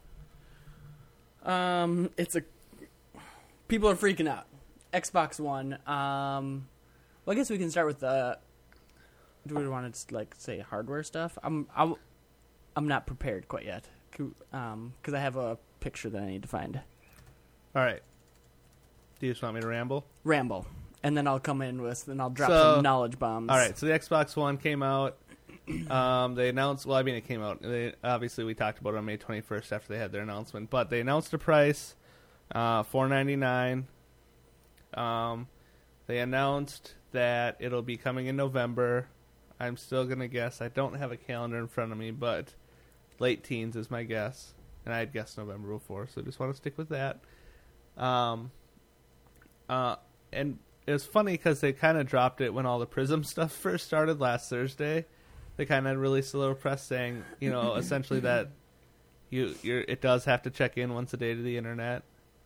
People are freaking out. Xbox One. Well, I guess we can start with the. Do we want to say hardware stuff? I'm not prepared quite yet, because I have a picture that I need to find. All right. Do you just want me to ramble? Ramble. And then I'll come in with, and I'll drop some knowledge bombs. All right, so the Xbox One came out. They announced, it came out. Obviously, we talked about it on May 21st after they had their announcement. But they announced the price, $499. They announced that it'll be coming in November. I'm still going to guess. I don't have a calendar in front of me, but late teens is my guess. And I had guessed November before, so I just want to stick with that. And it was funny because they kind of dropped it when all the Prism stuff first started last Thursday. They kind of released a little press saying, essentially that it does have to check in once a day to the internet.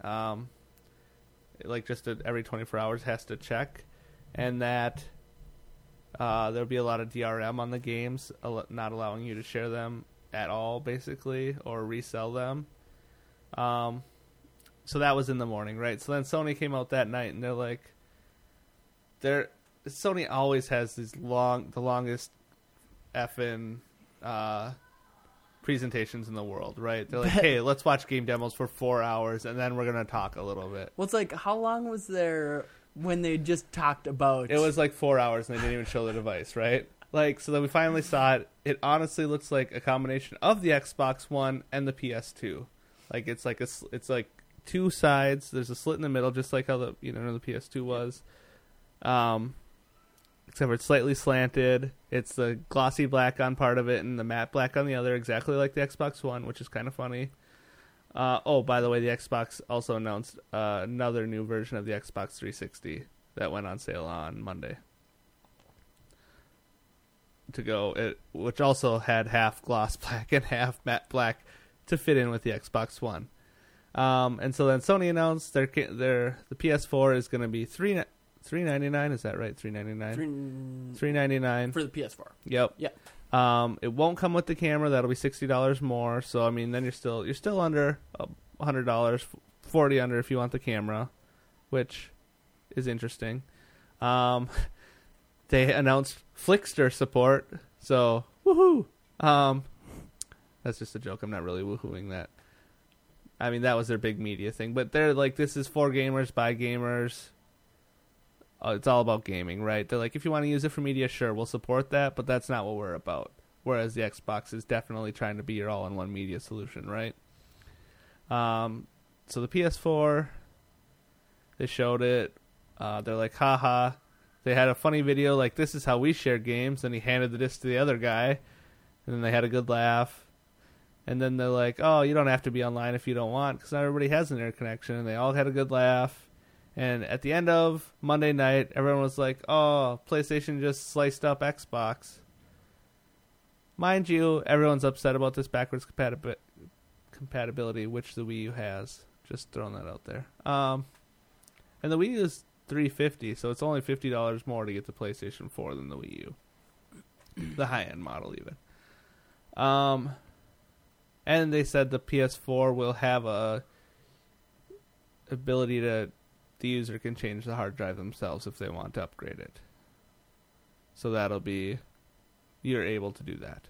Every 24 hours has to check. And that there'll be a lot of DRM on the games, not allowing you to share them at all, basically, or resell them. So that was in the morning, right? So then Sony came out that night, and they're like, Sony always has the longest effing presentations in the world, right? They're like, hey, let's watch game demos for 4 hours, and then we're going to talk a little bit. Well, it's like, how long was there when they just talked about... It was like 4 hours, and they didn't even show the device, right? So then we finally saw it. It honestly looks like a combination of the Xbox One and the PS2. It's like two sides. There's a slit in the middle, just like how the PS2 was. except for it's slightly slanted. It's the glossy black on part of it and the matte black on the other, exactly like the Xbox One, which is kind of funny. By the way, the Xbox also announced another new version of the Xbox 360 that went on sale on Monday. Which also had half gloss black and half matte black to fit in with the Xbox One. And so then Sony announced the PS4 is going to be $399. Is that right? $399 for the PS4. Yep. Yeah. It won't come with the camera. That'll be $60 more. So I mean, then you're still under $100, $40 under if you want the camera, which is interesting. They announced Flickster support, so woohoo! That's just a joke. I'm not really woohooing that. I mean, that was their big media thing, but they're like, this is for gamers, by gamers. It's all about gaming, right? They're like, if you want to use it for media, sure, we'll support that, but that's not what we're about. Whereas the Xbox is definitely trying to be your all-in-one media solution, right? So the PS4, they showed it. They're like, haha. They had a funny video like, this is how we share games. Then he handed the disc to the other guy. And then they had a good laugh. And then they're like, oh, you don't have to be online if you don't want, because not everybody has an internet connection. And they all had a good laugh. And at the end of Monday night, everyone was like, oh, PlayStation just sliced up Xbox. Mind you, everyone's upset about this backwards compatibility, which the Wii U has. Just throwing that out there. And the Wii U is $350, so it's only $50 more to get the PlayStation 4 than the Wii U. The high-end model, even. And they said the PS4 will have a ability to... The user can change the hard drive themselves if they want to upgrade it. So that'll be... You're able to do that.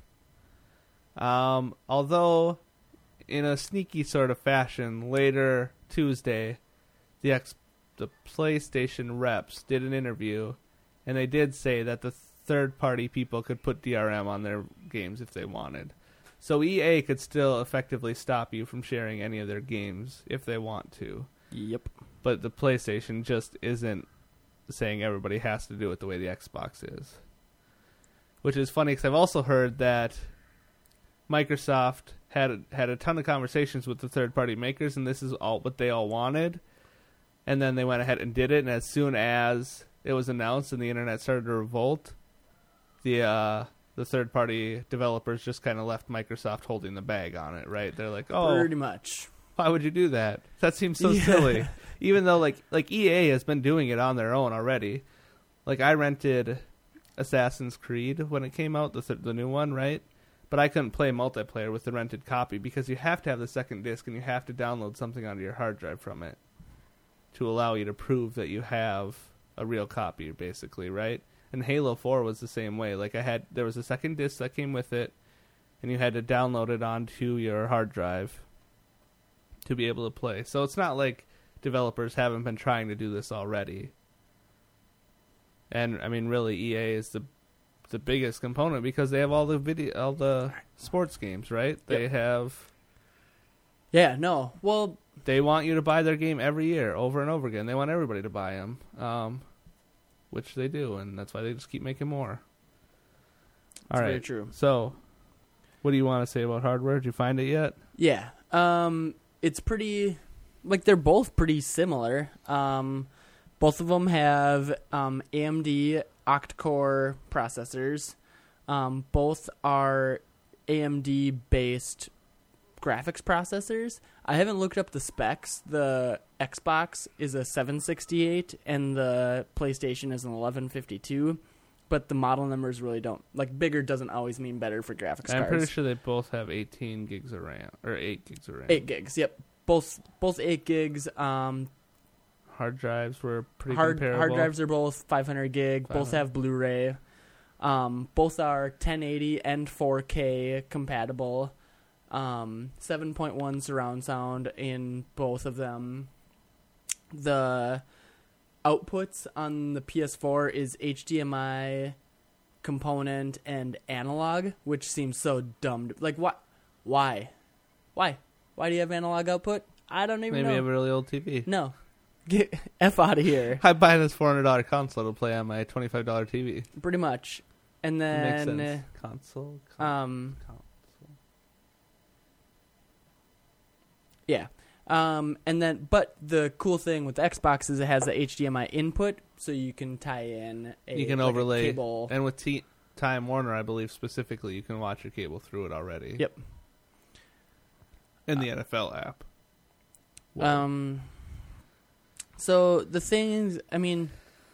Although, in a sneaky sort of fashion, later Tuesday, the PlayStation reps did an interview, and they did say that the third-party people could put DRM on their games if they wanted. So EA could still effectively stop you from sharing any of their games if they want to. Yep. But the PlayStation just isn't saying everybody has to do it the way the Xbox is. Which is funny, because I've also heard that Microsoft had a ton of conversations with the third-party makers, and this is all what they all wanted. And then they went ahead and did it, and as soon as it was announced and the internet started to revolt, the third-party developers just kind of left Microsoft holding the bag on it, right? They're like, oh, pretty much. Why would you do that? That seems so silly. Even though like EA has been doing it on their own already. Like, I rented Assassin's Creed when it came out, the new one, right? But I couldn't play multiplayer with the rented copy because you have to have the second disc and you have to download something onto your hard drive from it to allow you to prove that you have a real copy, basically, right? And Halo 4 was the same way. Like, there was a second disc that came with it, and you had to download it onto your hard drive to be able to play. So it's not like developers haven't been trying to do this already. And I mean, really, EA is the biggest component because they have all the sports games, right? Yep. They have. Yeah. No. Well, they want you to buy their game every year, over and over again. They want everybody to buy them, which they do, and that's why they just keep making more. All right. Very true. So, what do you want to say about hardware? Did you find it yet? Yeah. It's pretty, like, they're both pretty similar. Both of them have AMD octa-core processors. Both are AMD-based graphics processors. I haven't looked up the specs. The Xbox is a 768, and the PlayStation is an 1152. But the model numbers really don't. Like, bigger doesn't always mean better for graphics cards. I'm pretty sure they both have 18 gigs of RAM, or 8 gigs of RAM. 8 gigs, yep. Both 8 gigs. Hard drives were pretty comparable. Hard drives are both 500 gig. 500. Both have Blu-ray. Both are 1080 and 4K compatible. 7.1 surround sound in both of them. The outputs on the PS4 is HDMI component and analog, which seems so dumb. Like, what? Why? Why do you have analog output? I don't even know. Maybe you have a really old TV. No. Get F out of here. I buy this $400 console to play on my $25 TV. Pretty much. And Makes then sense. Console. yeah. And then, but the cool thing with the Xbox is it has the HDMI input, so you can tie in You can like a overlay, cable. and with Time Warner, I believe specifically, you can watch your cable through it already. Yep. In the NFL app. So the thing is, I mean,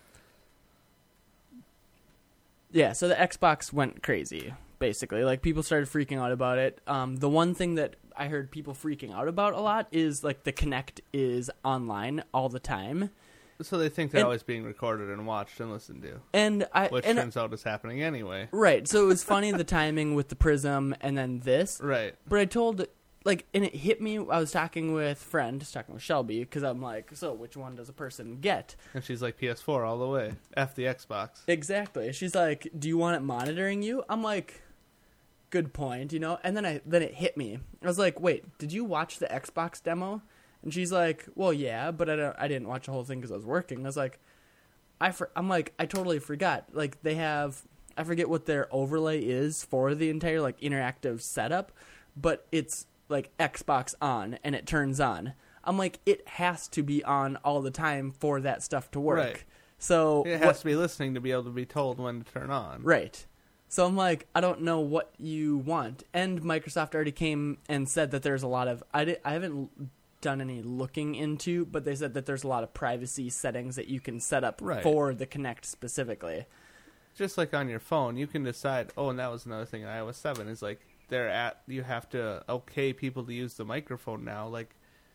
yeah. So the Xbox went crazy, basically. Like people started freaking out about it. The one thing that I heard people freaking out about a lot is like the Kinect is online all the time. So they think they're always being recorded and watched and listened to. Which turns out is happening anyway. Right. So it was funny the timing with the Prism and then this. Right. But I told, like, and it hit me. I was talking with Shelby, because I'm like, so which one does a person get? And she's like, PS4 all the way. F the Xbox. Exactly. She's like, do you want it monitoring you? I'm like, good point, you know? And then it hit me. I was like, wait, did you watch the Xbox demo? And she's like, well, yeah, but I didn't watch the whole thing because I was working. I was like, I'm like, I totally forgot. Like, they have, I forget what their overlay is for the entire, like, interactive setup, but it's, like, Xbox on, and it turns on. I'm like, it has to be on all the time for that stuff to work. Right. So it has to be listening to be able to be told when to turn on. Right. So I'm like, I don't know what you want. And Microsoft already came and said that there's a lot of, I haven't done any looking into, but they said that there's a lot of privacy settings that you can set up for the Kinect specifically. Just like on your phone, you can decide, and that was another thing in iOS 7, is like, you have to okay people to use the microphone now. Like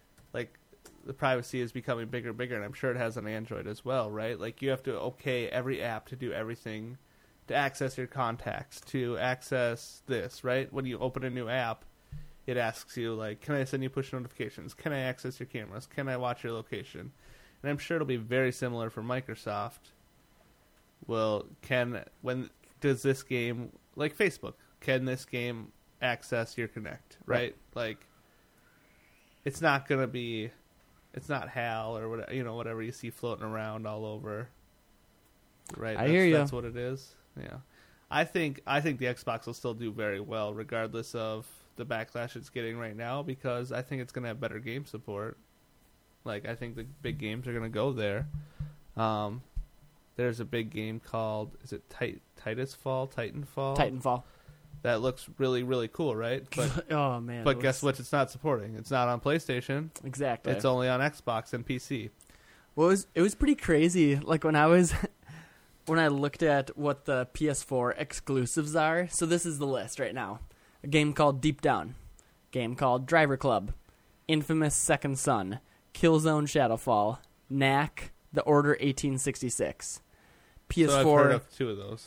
the privacy is becoming bigger and bigger, and I'm sure it has on Android as well, right? Like you have to okay every app to do everything, to access your contacts, to access this, right? When you open a new app, it asks you, like, can I send you push notifications? Can I access your cameras? Can I watch your location? And I'm sure it'll be very similar for Microsoft. Well, when does this game, like Facebook, can this game access your Kinect, right? Like, it's not going to be, it's not HAL or whatever you see floating around all over, right? I hear you. That's what it is. Yeah. I think the Xbox will still do very well regardless of the backlash it's getting right now, because I think it's going to have better game support. Like, I think the big games are going to go there. There's a big game called, is it Titanfall? That looks really, really cool, right? But, oh, man. But guess what it's not supporting? It's not on PlayStation. Exactly. It's only on Xbox and PC. Well, it was pretty crazy. Like, when I looked at what the PS4 exclusives are, so this is the list right now. A game called Deep Down. Game called Driver Club. Infamous Second Son. Killzone Shadowfall. Knack. The Order 1866. PS4. So I've heard of two of those.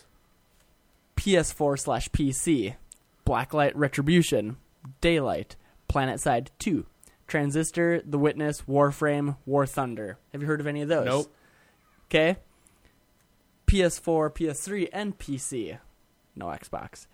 PS4/PC. Blacklight Retribution. Daylight. PlanetSide 2. Transistor, The Witness, Warframe, War Thunder. Have you heard of any of those? Nope. Okay. PS4, PS3, and PC. No Xbox.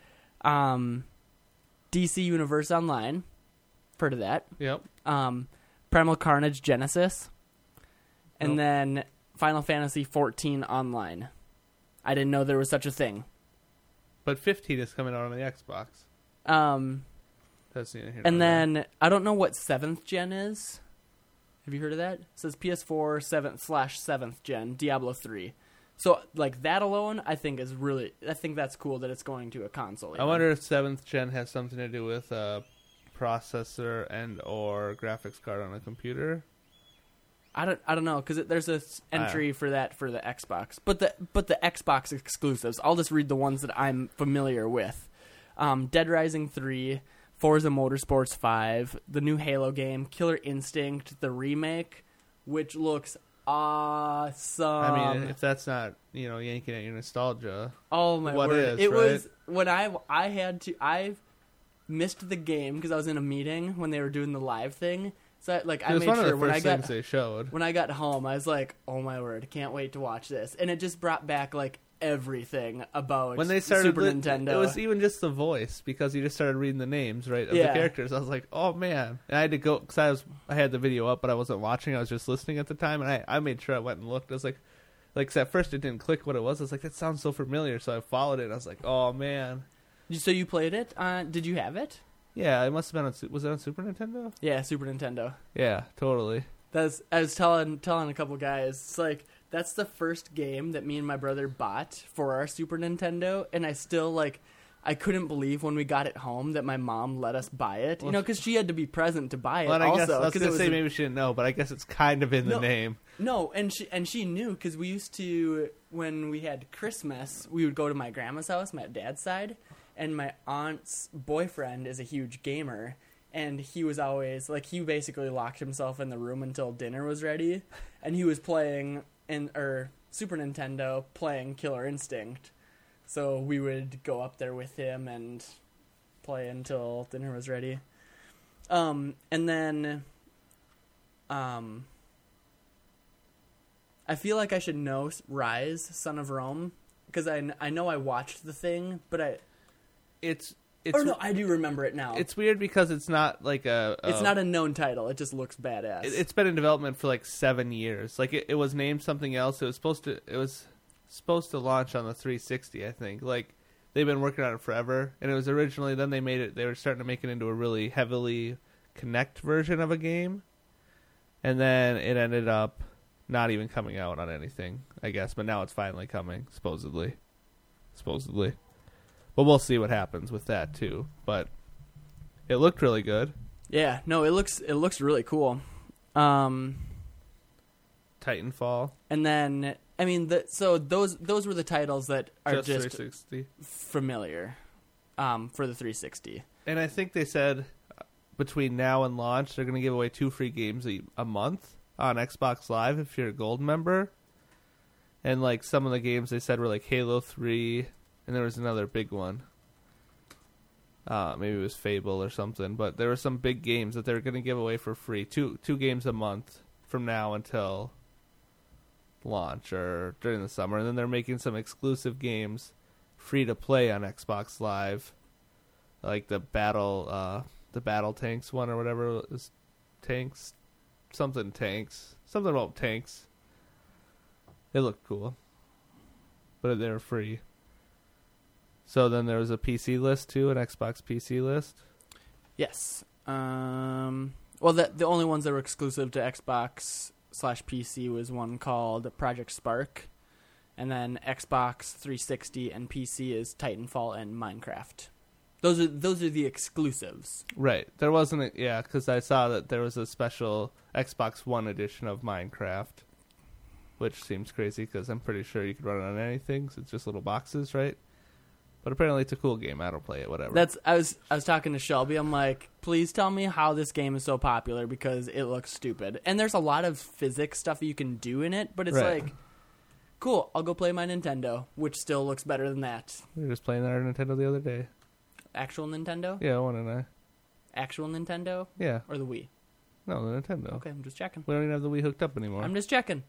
DC Universe Online. Heard of that. Yep. Primal Carnage Genesis. And Nope. then Final Fantasy 14 Online. I didn't know there was such a thing. But 15 is coming out on the Xbox. That's neither here And nor then, there. I don't know what 7th gen is. Have you heard of that? It says PS4 7th/7th gen, Diablo 3. So, like, that alone, I think that's cool that it's going to a console. I wonder if 7th gen has something to do with processor and or graphics card on a computer. I don't know, because there's a entry for that for the Xbox, but the Xbox exclusives. I'll just read the ones that I'm familiar with: Dead Rising 3, Forza Motorsports 5, the new Halo game, Killer Instinct, the remake, which looks awesome. I mean, if that's not yanking at your nostalgia, oh my what word! is, It right? was when I missed the game because I was in a meeting when they were doing the live thing. So I made one sure of the when first things they showed. When I got home, I was like, "Oh my word! Can't wait to watch this!" And it just brought back like everything about when they started Super Nintendo. It was even just the voice because you just started reading the names, right, of the characters. I was like, oh man! And I had to go because I had the video up, but I wasn't watching. I was just listening at the time, and I made sure I went and looked. I was like, 'cause at first it didn't click what it was. I was like, that sounds so familiar. So I followed it. And I was like, oh man! So you played it? Did you have it? Yeah, it must have been on. Was it on Super Nintendo? Yeah, Super Nintendo. Yeah, totally. I was telling a couple guys, it's like that's the first game that me and my brother bought for our Super Nintendo, and I still I couldn't believe when we got it home that my mom let us buy it. You know, because she had to be present to buy it. Well, also, I guess I was gonna say maybe she didn't know, but I guess it's kind of in the name. No, and she knew because we used to, when we had Christmas, we would go to my grandma's house, my dad's side, and my aunt's boyfriend is a huge gamer. And he was always, he basically locked himself in the room until dinner was ready. And he was playing, Super Nintendo, playing Killer Instinct. So we would go up there with him and play until dinner was ready. And then, I feel like I should know Rise, Son of Rome. Because I know I watched the thing, but I do remember it now. It's weird because it's not like it's not a known title. It just looks badass. It's been in development for 7 years. It was named something else. It was supposed to launch on the 360, I think. They've been working on it forever, and it was originally, then they were starting to make it into a really heavily Kinect version of a game. And then it ended up not even coming out on anything, I guess, but now it's finally coming, supposedly. But we'll see what happens with that too. But it looked really good. Yeah, no, it looks really cool. Titanfall. And then so those were the titles that are just 360 familiar for the 360. And I think they said between now and launch they're going to give away 2 free games a month on Xbox Live if you're a gold member. And some of the games they said were Halo 3. And there was another big one. Maybe it was Fable or something. But there were some big games that they were going to give away for free. Two games a month from now until launch or during the summer. And then they're making some exclusive games free to play on Xbox Live. Like the Battle Tanks one or whatever it was. Something about tanks. It looked cool. But they were free. So then there was a PC list too, an Xbox PC list. Yes. Well, the only ones that were exclusive to Xbox/PC was one called Project Spark, and then Xbox 360 and PC is Titanfall and Minecraft. Those are the exclusives. Right. There wasn't because I saw that there was a special Xbox One edition of Minecraft, which seems crazy because I'm pretty sure you could run it on anything. So it's just little boxes, right? But apparently it's a cool game. I don't play it, whatever. I was talking to Shelby. I'm like, please tell me how this game is so popular because it looks stupid. And there's a lot of physics stuff that you can do in it, but it's cool, I'll go play my Nintendo, which still looks better than that. We were just playing our Nintendo the other day. Actual Nintendo? Yeah, One and I. Actual Nintendo? Yeah. Or the Wii? No, the Nintendo. Okay, I'm just checking. We don't even have the Wii hooked up anymore. I'm just checking.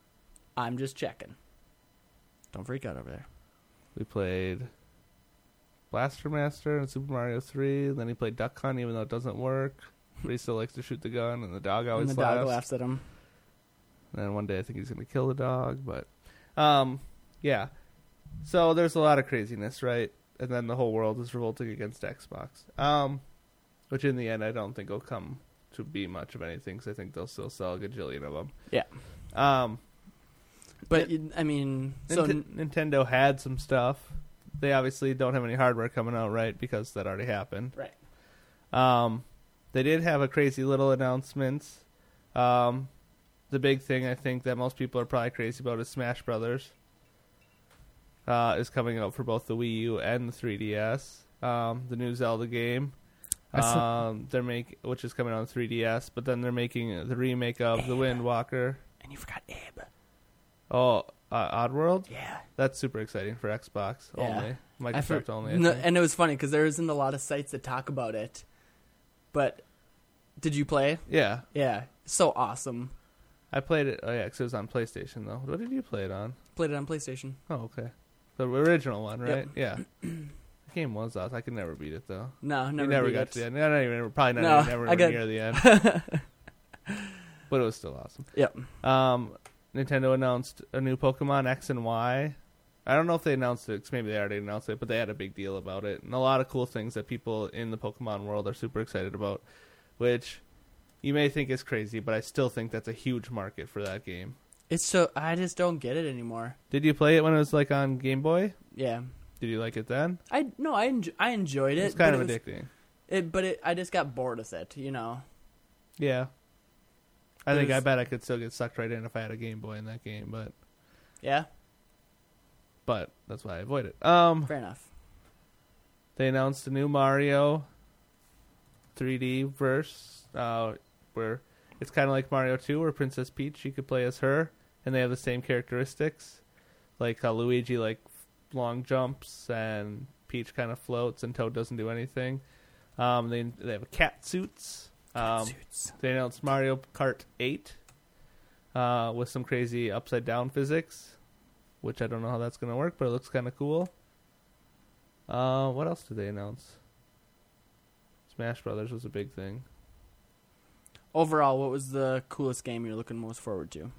Don't freak out over there. We played Blaster Master and Super Mario 3, and then he played Duck Hunt even though it doesn't work. But he still likes to shoot the gun, and the dog always laughs. And the dog laughs at him. And then one day I think he's going to kill the dog, but... yeah. So there's a lot of craziness, right? And then the whole world is revolting against Xbox. Which in the end I don't think will come to be much of anything, because I think they'll still sell a gajillion of them. Yeah. But, Nintendo had some stuff. They obviously don't have any hardware coming out, right? Because that already happened. Right. They did have a crazy little announcements. The big thing I think that most people are probably crazy about is Smash Brothers. Is coming out for both the Wii U and the 3DS. The new Zelda game. Which is coming on 3DS, but then they're making the remake of The Wind Waker. And you forgot Abe. Oh, Oddworld? Yeah. That's super exciting for Xbox only. Microsoft only. And it was funny because there isn't a lot of sites that talk about it. But did you play? Yeah. Yeah. So awesome. I played it. Oh, yeah, because it was on PlayStation, though. What did you play it on? Played it on PlayStation. Oh, okay. The original one, right? Yep. Yeah. The game was awesome. I could never beat it though. No, You never never beat got it. to the end. Not even, probably not No, never I got- near the end. But it was still awesome. Yep. Nintendo announced a new Pokemon X and Y. I don't know if they announced it, 'cause maybe they already announced it, but they had a big deal about it. And a lot of cool things that people in the Pokemon world are super excited about, which you may think is crazy, but I still think that's a huge market for that game. It's so I just don't get it anymore. Did you play it when it was like on Game Boy? Yeah. Did you like it then? I enjoyed it. It's kind but of it addicting. was, I just got bored with it, you know. Yeah. I There's- bet I could still get sucked right in if I had a Game Boy in that game, Yeah. but that's why I avoid it. Fair enough. They announced a new Mario 3D verse, where it's kind of like Mario 2, where Princess Peach, you could play as her, and they have the same characteristics, like how Luigi long jumps and Peach kind of floats and Toad doesn't do anything. They have cat suits. Suits. They announced Mario Kart 8 with some crazy upside down physics, which I don't know how that's going to work, but it looks kind of cool. What else did they announce? Smash Brothers was a big thing. Overall, what was the coolest game you're looking most forward to?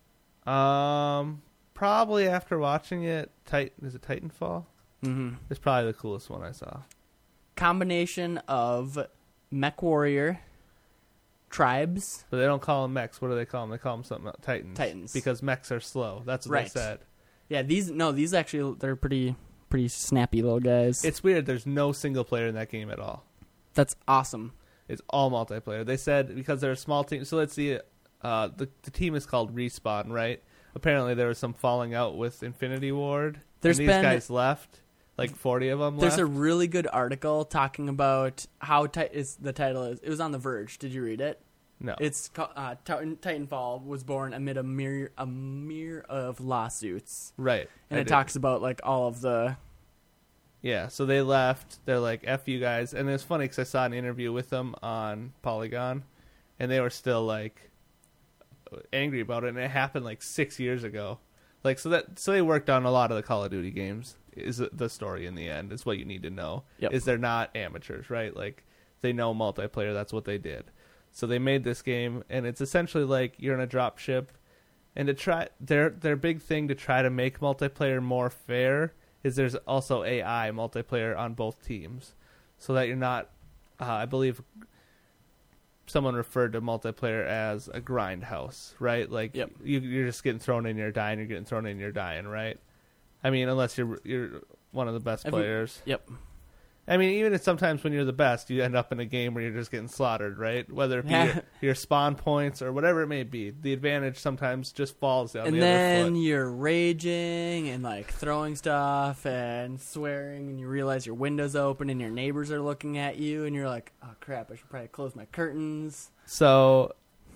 Probably after watching it, is it Titanfall? Mm-hmm. It's probably the coolest one I saw. Combination of Mech tribes. But they don't call them mechs. What do they call them? They call them something else. Titans. Because mechs are slow. That's what Right. they said. Yeah, these actually they're pretty snappy little guys. It's weird. There's no single player in that game at all. That's awesome. It's all multiplayer. They said because they're a small team. So let's see. The team is called Respawn, right? Apparently there was some falling out with Infinity Ward. There's and these been- guys left. Like 40 of them There's left. a really good article talking about how the title is. It was on The Verge. Did you read it? No. It's Titanfall was born amid a myriad of lawsuits, Right. and I it did. talks about like all of the. Yeah, so they left. They're like, F you guys. And it's funny because I saw an interview with them on Polygon, and they were still like angry about it, and it happened like 6 years ago. Like, so they worked on a lot of the Call of Duty games. Is the story in the end is what you need to know. Yep. Is they're not amateurs, right? Like they know multiplayer. That's what they did. So they made this game, and it's essentially like you're in a drop ship, and to try their big thing to try to make multiplayer more fair is there's also AI multiplayer on both teams, so that you're not. I believe someone referred to multiplayer as a grindhouse, right? Like Yep. you're just getting thrown in, you're dying, you're getting thrown in, you're dying, right? I mean, unless you're one of the best players. Yep. I mean, even if sometimes when you're the best, you end up in a game where you're just getting slaughtered, right? Whether it be your spawn points or whatever it may be, the advantage sometimes just falls on And the other then foot. you're raging and like throwing stuff and swearing, and you realize your window's open and your neighbors are looking at you, and you're like, "Oh crap! I should probably close my curtains." So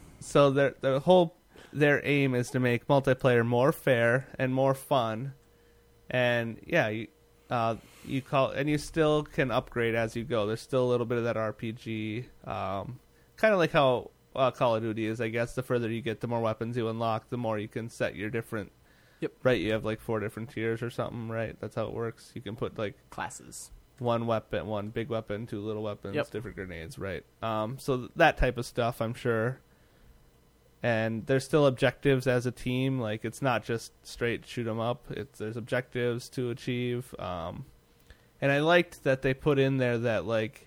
their aim is to make multiplayer more fair and more fun, and yeah, you still can upgrade as you go. There's still a little bit of that RPG, kind of like how Call of Duty is, I guess. The further you get, the more weapons you unlock, the more you can set your different. Yep. Right, you have like 4 different tiers or something, right? That's how it works. You can put like Classes. one weapon, one big weapon, 2 little weapons, Yep. different grenades, right? So that type of stuff, I'm sure. And there's still objectives as a team. Like it's not just straight shoot 'em up. There's objectives to achieve. And I liked that they put in there that like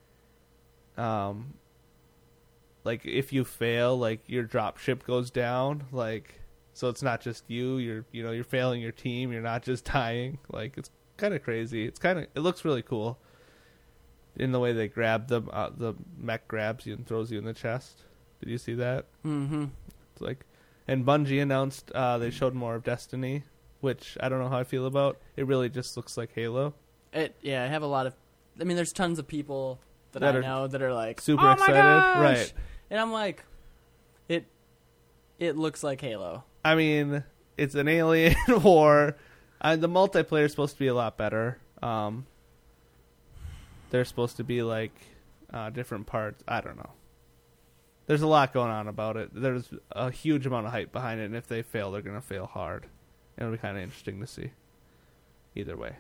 if you fail, like your drop ship goes down. Like so it's not just you. You're failing your team. You're not just dying. Like it's kind of crazy. It looks really cool in the way they grab them. The mech grabs you and throws you in the chest. Did you see that? Mm-hmm. It's like, and Bungie announced they showed more of Destiny, which I don't know how I feel about. It really just looks like Halo. I have a lot of. I mean, there's tons of people that That I are know that are like super "Oh my excited." gosh!" Right. And I'm like, it looks like Halo. I mean, it's an alien war. The multiplayer is supposed to be a lot better. They're supposed to be like different parts. I don't know. There's a lot going on about it. There's a huge amount of hype behind it, and if they fail, they're going to fail hard. It'll be kind of interesting to see. Either way.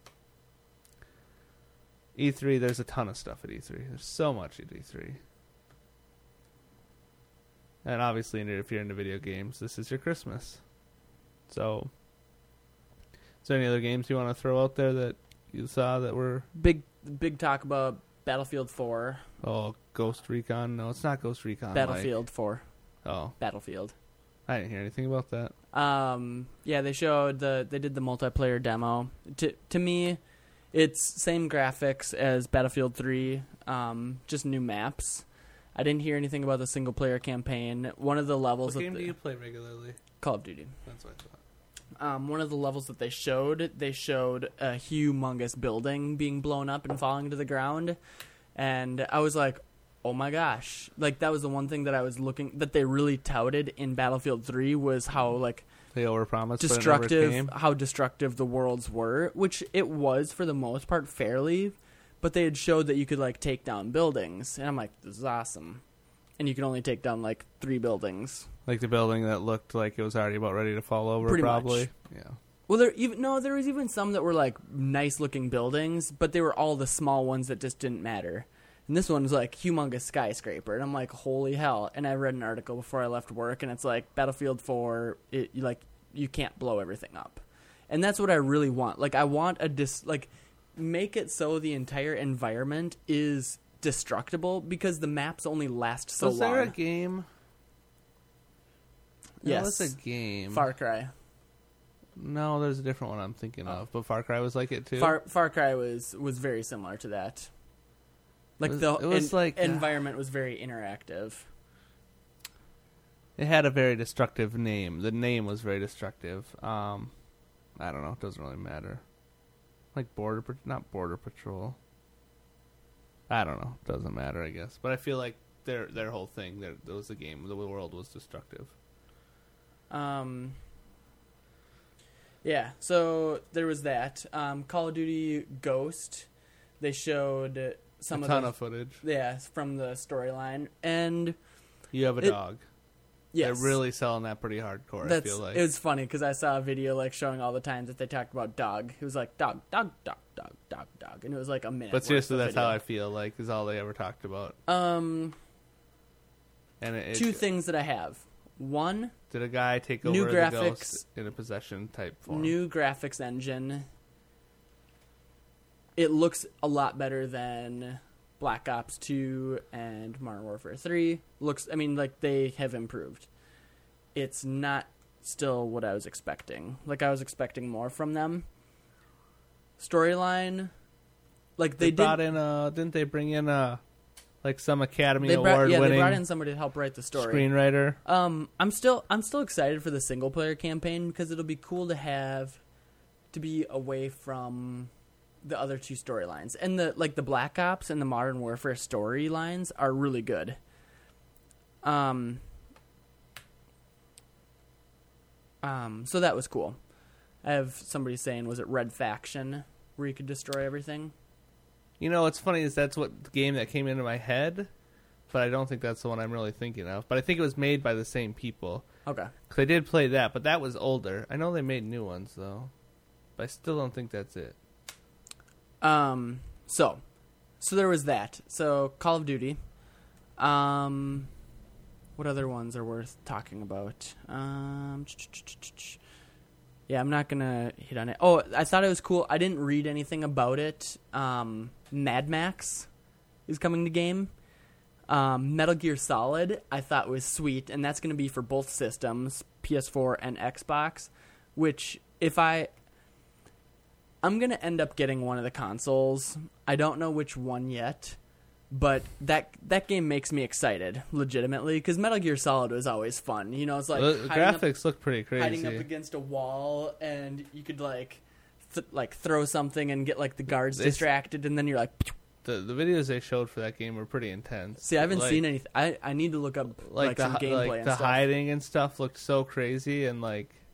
E3, there's a ton of stuff at E3. There's so much at E3. And obviously, if you're into video games, this is your Christmas. So, is there any other games you want to throw out there that you saw that were... Big talk about Battlefield 4. Oh, Ghost Recon? No, it's not Ghost Recon. Battlefield 4. Oh. Battlefield. I didn't hear anything about that. Yeah, they showed they did the multiplayer demo. To me, it's same graphics as Battlefield 3, just new maps. I didn't hear anything about the single player campaign. One of the levels... What game do you play regularly? Call of Duty. That's what I thought. One of the levels that they showed a humongous building being blown up and falling to the ground. And I was like, oh my gosh. Like, that was the one thing that I was that they really touted in Battlefield 3 was how, like... They overpromised, destructive, how destructive the worlds were, which it was for the most part fairly... But they had showed that you could, like, take down buildings. And I'm like, this is awesome. And you can only take down, like, 3 buildings. Like the building that looked like it was already about ready to fall over, Pretty probably? much. Yeah. Well, there was even some that were, like, nice-looking buildings, but they were all the small ones that just didn't matter. And this one was, like, humongous skyscraper. And I'm like, holy hell. And I read an article before I left work, and it's like, Battlefield 4, you can't blow everything up. And that's what I really want. Like, I want make it so the entire environment is destructible because the maps only last so long. Was there a game? Yes. That was a game. Far Cry. No, there's a different one I'm thinking of, but Far Cry was like it too. Far Cry was very similar to that. Like environment was very interactive. It had a very destructive name. The name was very destructive. I don't know. It doesn't really matter. Like not Border Patrol. I don't know. Doesn't matter, I guess. But I feel like their whole thing, that was the game. The world was destructive. Yeah. So there was that. Call of Duty Ghost. They showed a ton of footage. Yeah, from the storyline, and you have a dog. Yes. They're really selling that pretty hardcore, I feel like. It was funny because I saw a video like showing all the times that they talked about dog. It was like dog, dog, dog, dog, dog, dog. And it was like a minute. But seriously, that's how I feel like is all they ever talked about. And two it, things that I have. One, did a guy take over new graphics, the ghost in a possession type form? New graphics engine. It looks a lot better than Black Ops 2 and Modern Warfare 3. They have improved. It's not still what I was expecting. Like, I was expecting more from them. Storyline, like they brought in didn't they bring in some Academy Award winning? They brought in somebody to help write the story. Screenwriter. I'm still excited for the single player campaign because it'll be cool to be away from the other two storylines. And the Black Ops and the Modern Warfare storylines are really good. So that was cool. I have somebody saying, was it Red Faction where you could destroy everything? You know, what's funny is that's what the game that came into my head, but I don't think that's the one I'm really thinking of. But I think it was made by the same people. Okay. Because I did play that, but that was older. I know they made new ones, though. But I still don't think that's it. So there was that. So, Call of Duty. What other ones are worth talking about? Yeah, I'm not going to hit on it. Oh, I thought it was cool. I didn't read anything about it. Mad Max is coming to game. Metal Gear Solid I thought was sweet, and that's going to be for both systems, PS4 and Xbox, which I'm going to end up getting one of the consoles. I don't know which one yet. But that game makes me excited, legitimately, because Metal Gear Solid was always fun. You know, it's like the graphics look pretty crazy. Hiding up against a wall, and you could throw something and get the guards distracted, and then you're like. The videos they showed for that game were pretty intense. See, I haven't seen anything. I need to look up some gameplay and the stuff. hiding and stuff looked so crazy, and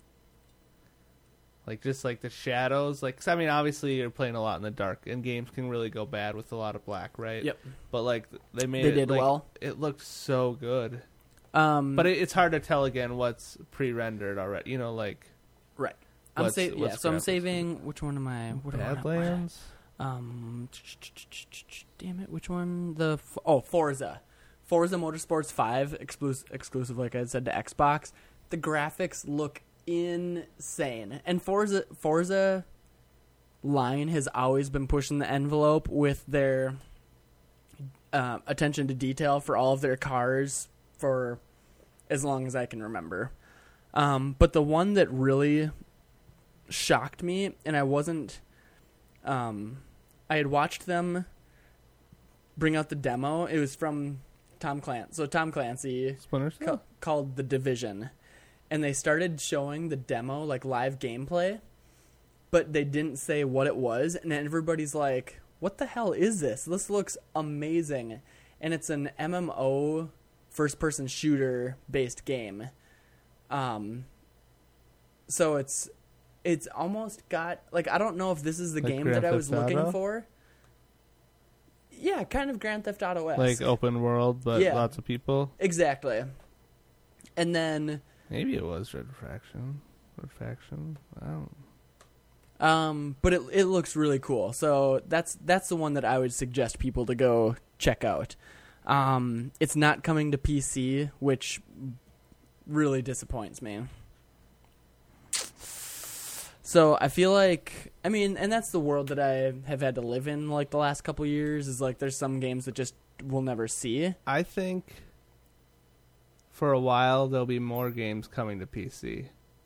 just the shadows. 'Cause, I mean, obviously you're playing a lot in the dark, and games can really go bad with a lot of black, right? Yep. But they did well. It looked so good. But it's hard to tell again what's pre-rendered already. You know, right. I'm what's saving. Yeah, so I'm graphics? saving. Which one am I? What do I want? Badlands. Damn it! Which one? Forza. Forza Motorsports 5 exclusive, like I said, to Xbox. The graphics look insane, and Forza line has always been pushing the envelope with their attention to detail for all of their cars for as long as I can remember. But the one that really shocked me, and I wasn't, I had watched them bring out the demo. It was from Tom Clancy. So Tom Clancy Splinter Cell? called The Division, and they started showing the demo, like live gameplay, but they didn't say what it was, and everybody's like, what the hell is this? This looks amazing. And it's an MMO first-person shooter-based game. So it's almost got, like, I don't know if this is the Like game Grand that I Theft was looking Auto? for. Yeah, kind of Grand Theft Auto-esque. Like open world, but Yeah. lots of people. Exactly. And then, Maybe it was Red Faction. I don't. but it looks really cool. So that's the one that I would suggest people to go check out. It's not coming to PC, which really disappoints me. So I feel like, I mean, and that's the world that I have had to live in like the last couple of years, is like there's some games that just we'll never see. I think for a while there'll be more games coming to PC.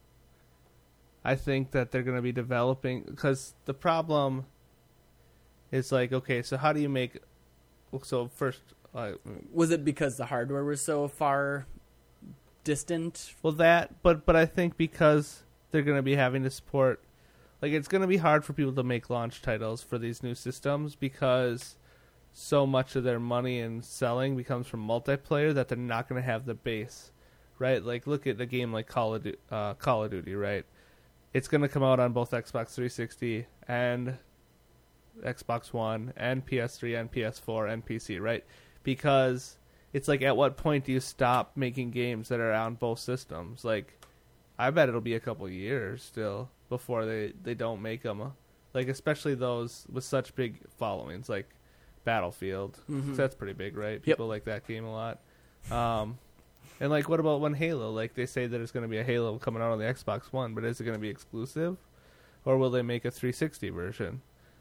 I think that they're going to be developing, because the problem is like, okay, so how do you make, so first, Was it because the hardware was so far distant? well that, but I think because they're going to be having to support, like it's going to be hard for people to make launch titles for these new systems, because so much of their money and selling becomes from multiplayer that they're not going to have the base, right? Like look at a game like Call of Duty, right? It's going to come out on both Xbox 360 and Xbox One and PS3 and PS4 and PC, right? Because it's like, at what point do you stop making games that are on both systems? Like, I bet it'll be a couple years still before they don't make them. Like, especially those with such big followings, like Battlefield. Mhm. 'Cause that's pretty big, right? Yep. People like that game a lot. And, like, what about when Halo? Like, they say that it's going to be a Halo coming out on the Xbox One, but is it going to be exclusive? Or will they make a 360 version?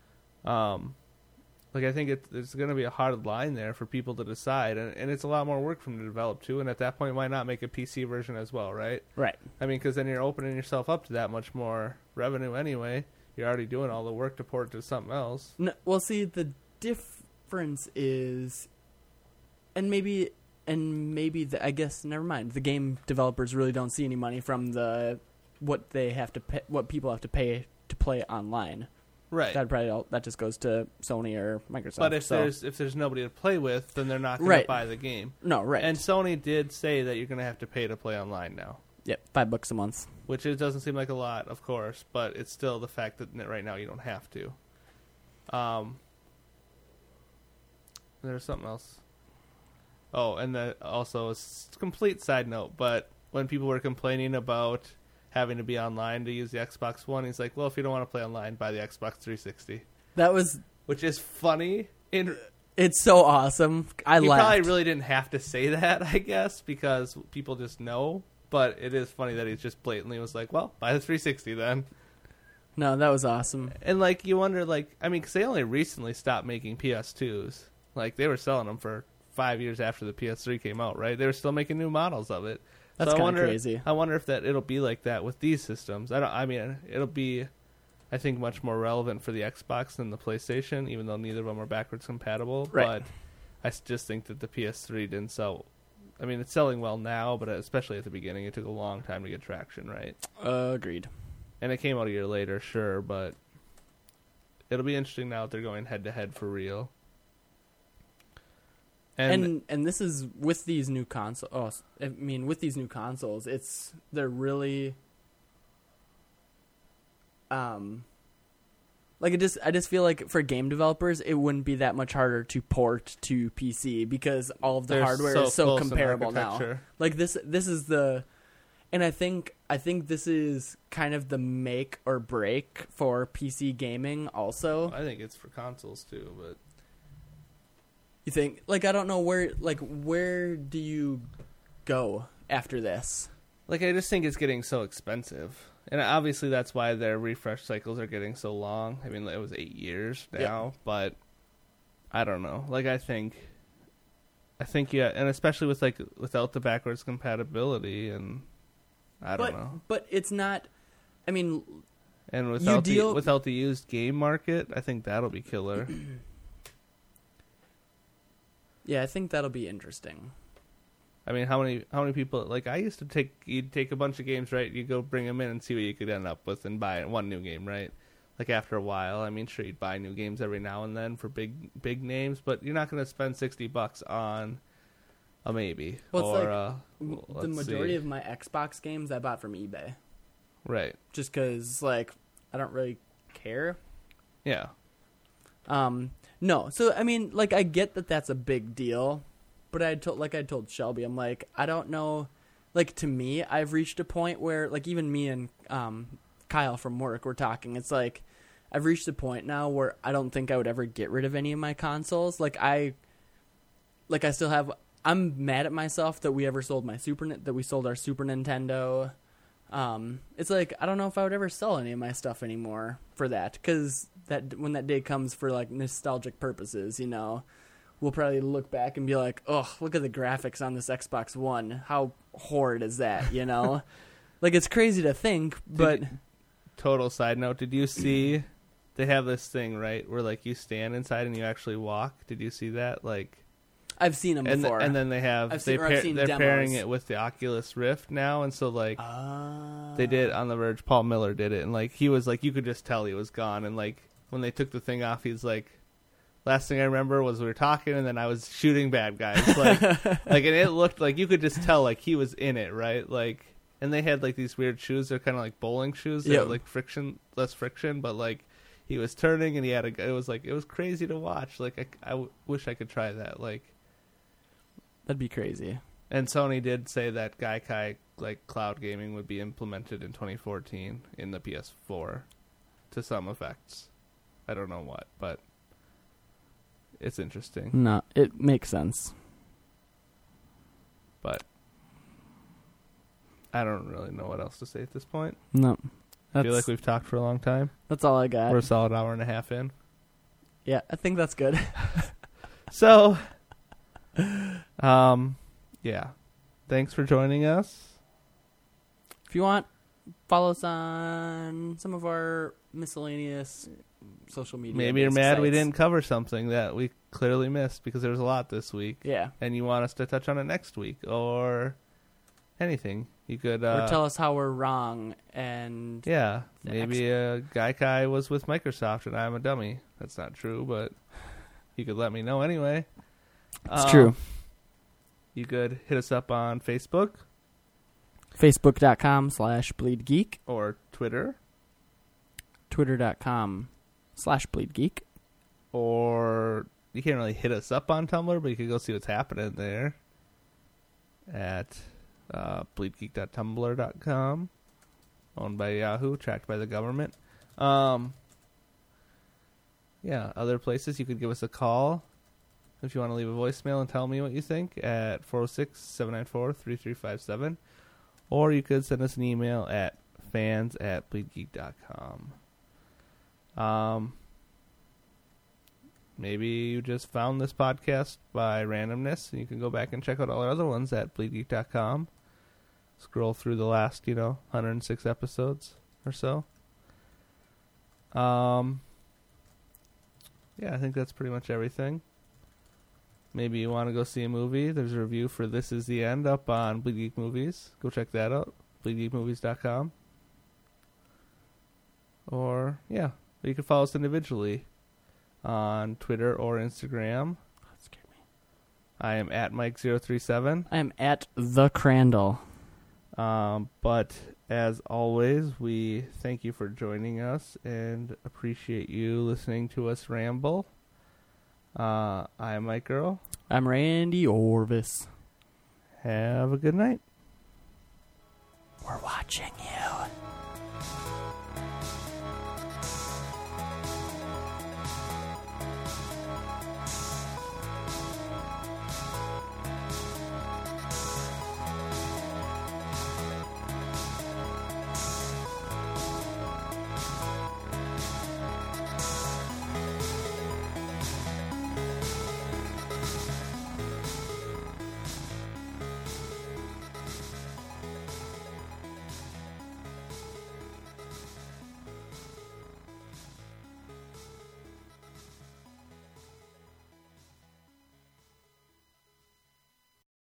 Like, I think it's going to be a hard line there for people to decide. And it's a lot more work for them to develop, too. And at that point, why not make a PC version as well, right? Right. I mean, because then you're opening yourself up to that much more revenue anyway. You're already doing all the work to port to something else. No, well, see, the difference is, and maybe I guess never mind. The game developers really don't see any money from what they have to pay, what people have to pay to play online. Right. That just goes to Sony or Microsoft. But if there's nobody to play with, then they're not going Right. to buy the game. no, right, And Sony did say that you're going to have to pay to play online now, yep, $5 a month. which it doesn't seem like a lot, of course, but it's still the fact that right now you don't have to. There's something else. Oh, and then also a complete side note, but when people were complaining about having to be online to use the Xbox One, he's like, well, if you don't want to play online, buy the Xbox 360. That was, Which is funny. it's so awesome. I He laughed. probably really didn't have to say that, I guess, because people just know. But it is funny that he just blatantly was like, well, buy the 360 then. No, that was awesome. And, like, you wonder, like, I mean, because they only recently stopped making PS2s. Like, they were selling them for 5 years after the PS3 came out, right? They were still making new models of it. That's So I kind of wonder, crazy. I wonder if it'll be like that with these systems. I mean, it'll be, I think, much more relevant for the Xbox than the PlayStation, even though neither of them are backwards compatible. Right. But I just think that the PS3 didn't sell. I mean, it's selling well now, but especially at the beginning, it took a long time to get traction, right? Agreed. And it came out a year later, sure, but it'll be interesting now that they're going head-to-head for real. And this is with these new consoles. Oh, I mean, with these new consoles, they're really, like I just feel like for game developers, it wouldn't be that much harder to port to PC because all of the they're hardware is so close in comparable now. architecture. Like this is And I think this is kind of the make or break for PC gaming also. I think it's for consoles too, but You think, like, I don't know where do you go after this? like I just think it's getting so expensive. And obviously that's why their refresh cycles are getting so long. I mean, it was 8 years now, but I don't know. Like I think yeah, and especially with like without the backwards compatibility, and I don't know. But it's not. I mean, and without the used game market, I think that'll be killer. Yeah, I think that'll be interesting. I mean, how many people, like, I used to you'd take a bunch of games, right? You go bring them in and see what you could end up with and buy one new game, right? Like, after a while, I mean, sure, you'd buy new games every now and then for big names, but you're not going to spend $60 on a maybe. Well, the majority of my Xbox games I bought from eBay. Right. Just because, like, I don't really care. Yeah. No, so, I mean, like, I get that that's a big deal. But I told Shelby, I'm like, I don't know. Like, to me, I've reached a point where, like, even me and Kyle from work were talking. It's like, I've reached a point now where I don't think I would ever get rid of any of my consoles. I still have. I'm mad at myself that we sold our Super Nintendo. It's like, I don't know if I would ever sell any of my stuff anymore for that, because when that day comes for like nostalgic purposes, you know. We'll probably look back and be like, oh, look at the graphics on this Xbox One. How horrid is that, you know? Like, it's crazy to think, but... Total side note, did you see... They have this thing, right, where, like, you stand inside and you actually walk? Did you see that? Like... I've seen them before. And then they have... They're pairing it with the Oculus Rift now, and so, like... They did on The Verge. Paul Miller did it, and, like, he was, like... You could just tell he was gone, and, like, when they took the thing off, he's, like... Last thing I remember was we were talking, and then I was shooting bad guys. Like, and it looked like you could just tell, like, he was in it, right? Like, and they had, like, these weird shoes. They're kind of like bowling shoes. They're, like, less friction, but, like, he was turning, and it was crazy to watch. Like, I wish I could try that. Like, that'd be crazy. And Sony did say that Gaikai, like, cloud gaming would be implemented in 2014 in the PS4 to some effects. I don't know what, but... It's interesting. No, it makes sense. But I don't really know what else to say at this point. No. I feel like we've talked for a long time. That's all I got. We're a solid hour and a half in. Yeah, I think that's good. So, yeah. Thanks for joining us. If you want, follow us on some of our miscellaneous social media. Maybe you're mad sites. we didn't cover something that we clearly missed because there was a lot this week. Yeah. And you want us to touch on it next week or anything. You could... or tell us how we're wrong and... Yeah. Maybe Gaikai was with Microsoft and I'm a dummy. That's not true, but you could let me know anyway. It's true. You could hit us up on Facebook. Facebook.com/BleedGeek. Or Twitter. Twitter.com/BleedGeek. Or you can't really hit us up on Tumblr, but you can go see what's happening there at bleedgeek.tumblr.com. Owned by Yahoo, tracked by the government. Yeah, other places you could give us a call if you want to leave a voicemail and tell me what you think at 406-794-3357. Or you could send us an email at fans@bleedgeek.com. Maybe you just found this podcast by randomness, and you can go back and check out all our other ones at bleedgeek.com. Scroll through the last, 106 episodes or so. Yeah, I think that's pretty much everything. Maybe you want to go see a movie. There's a review for This Is the End up on Bleed Geek Movies. Go check that out. BleedGeekMovies.com. Or, yeah, you can follow us individually on Twitter or Instagram. That scared me. I am at Mike037. I am at The Crandall. But as always, we thank you for joining us and appreciate you listening to us ramble. I'm Mike Girl. I'm Randy Orvis. Have a good night. We're watching you.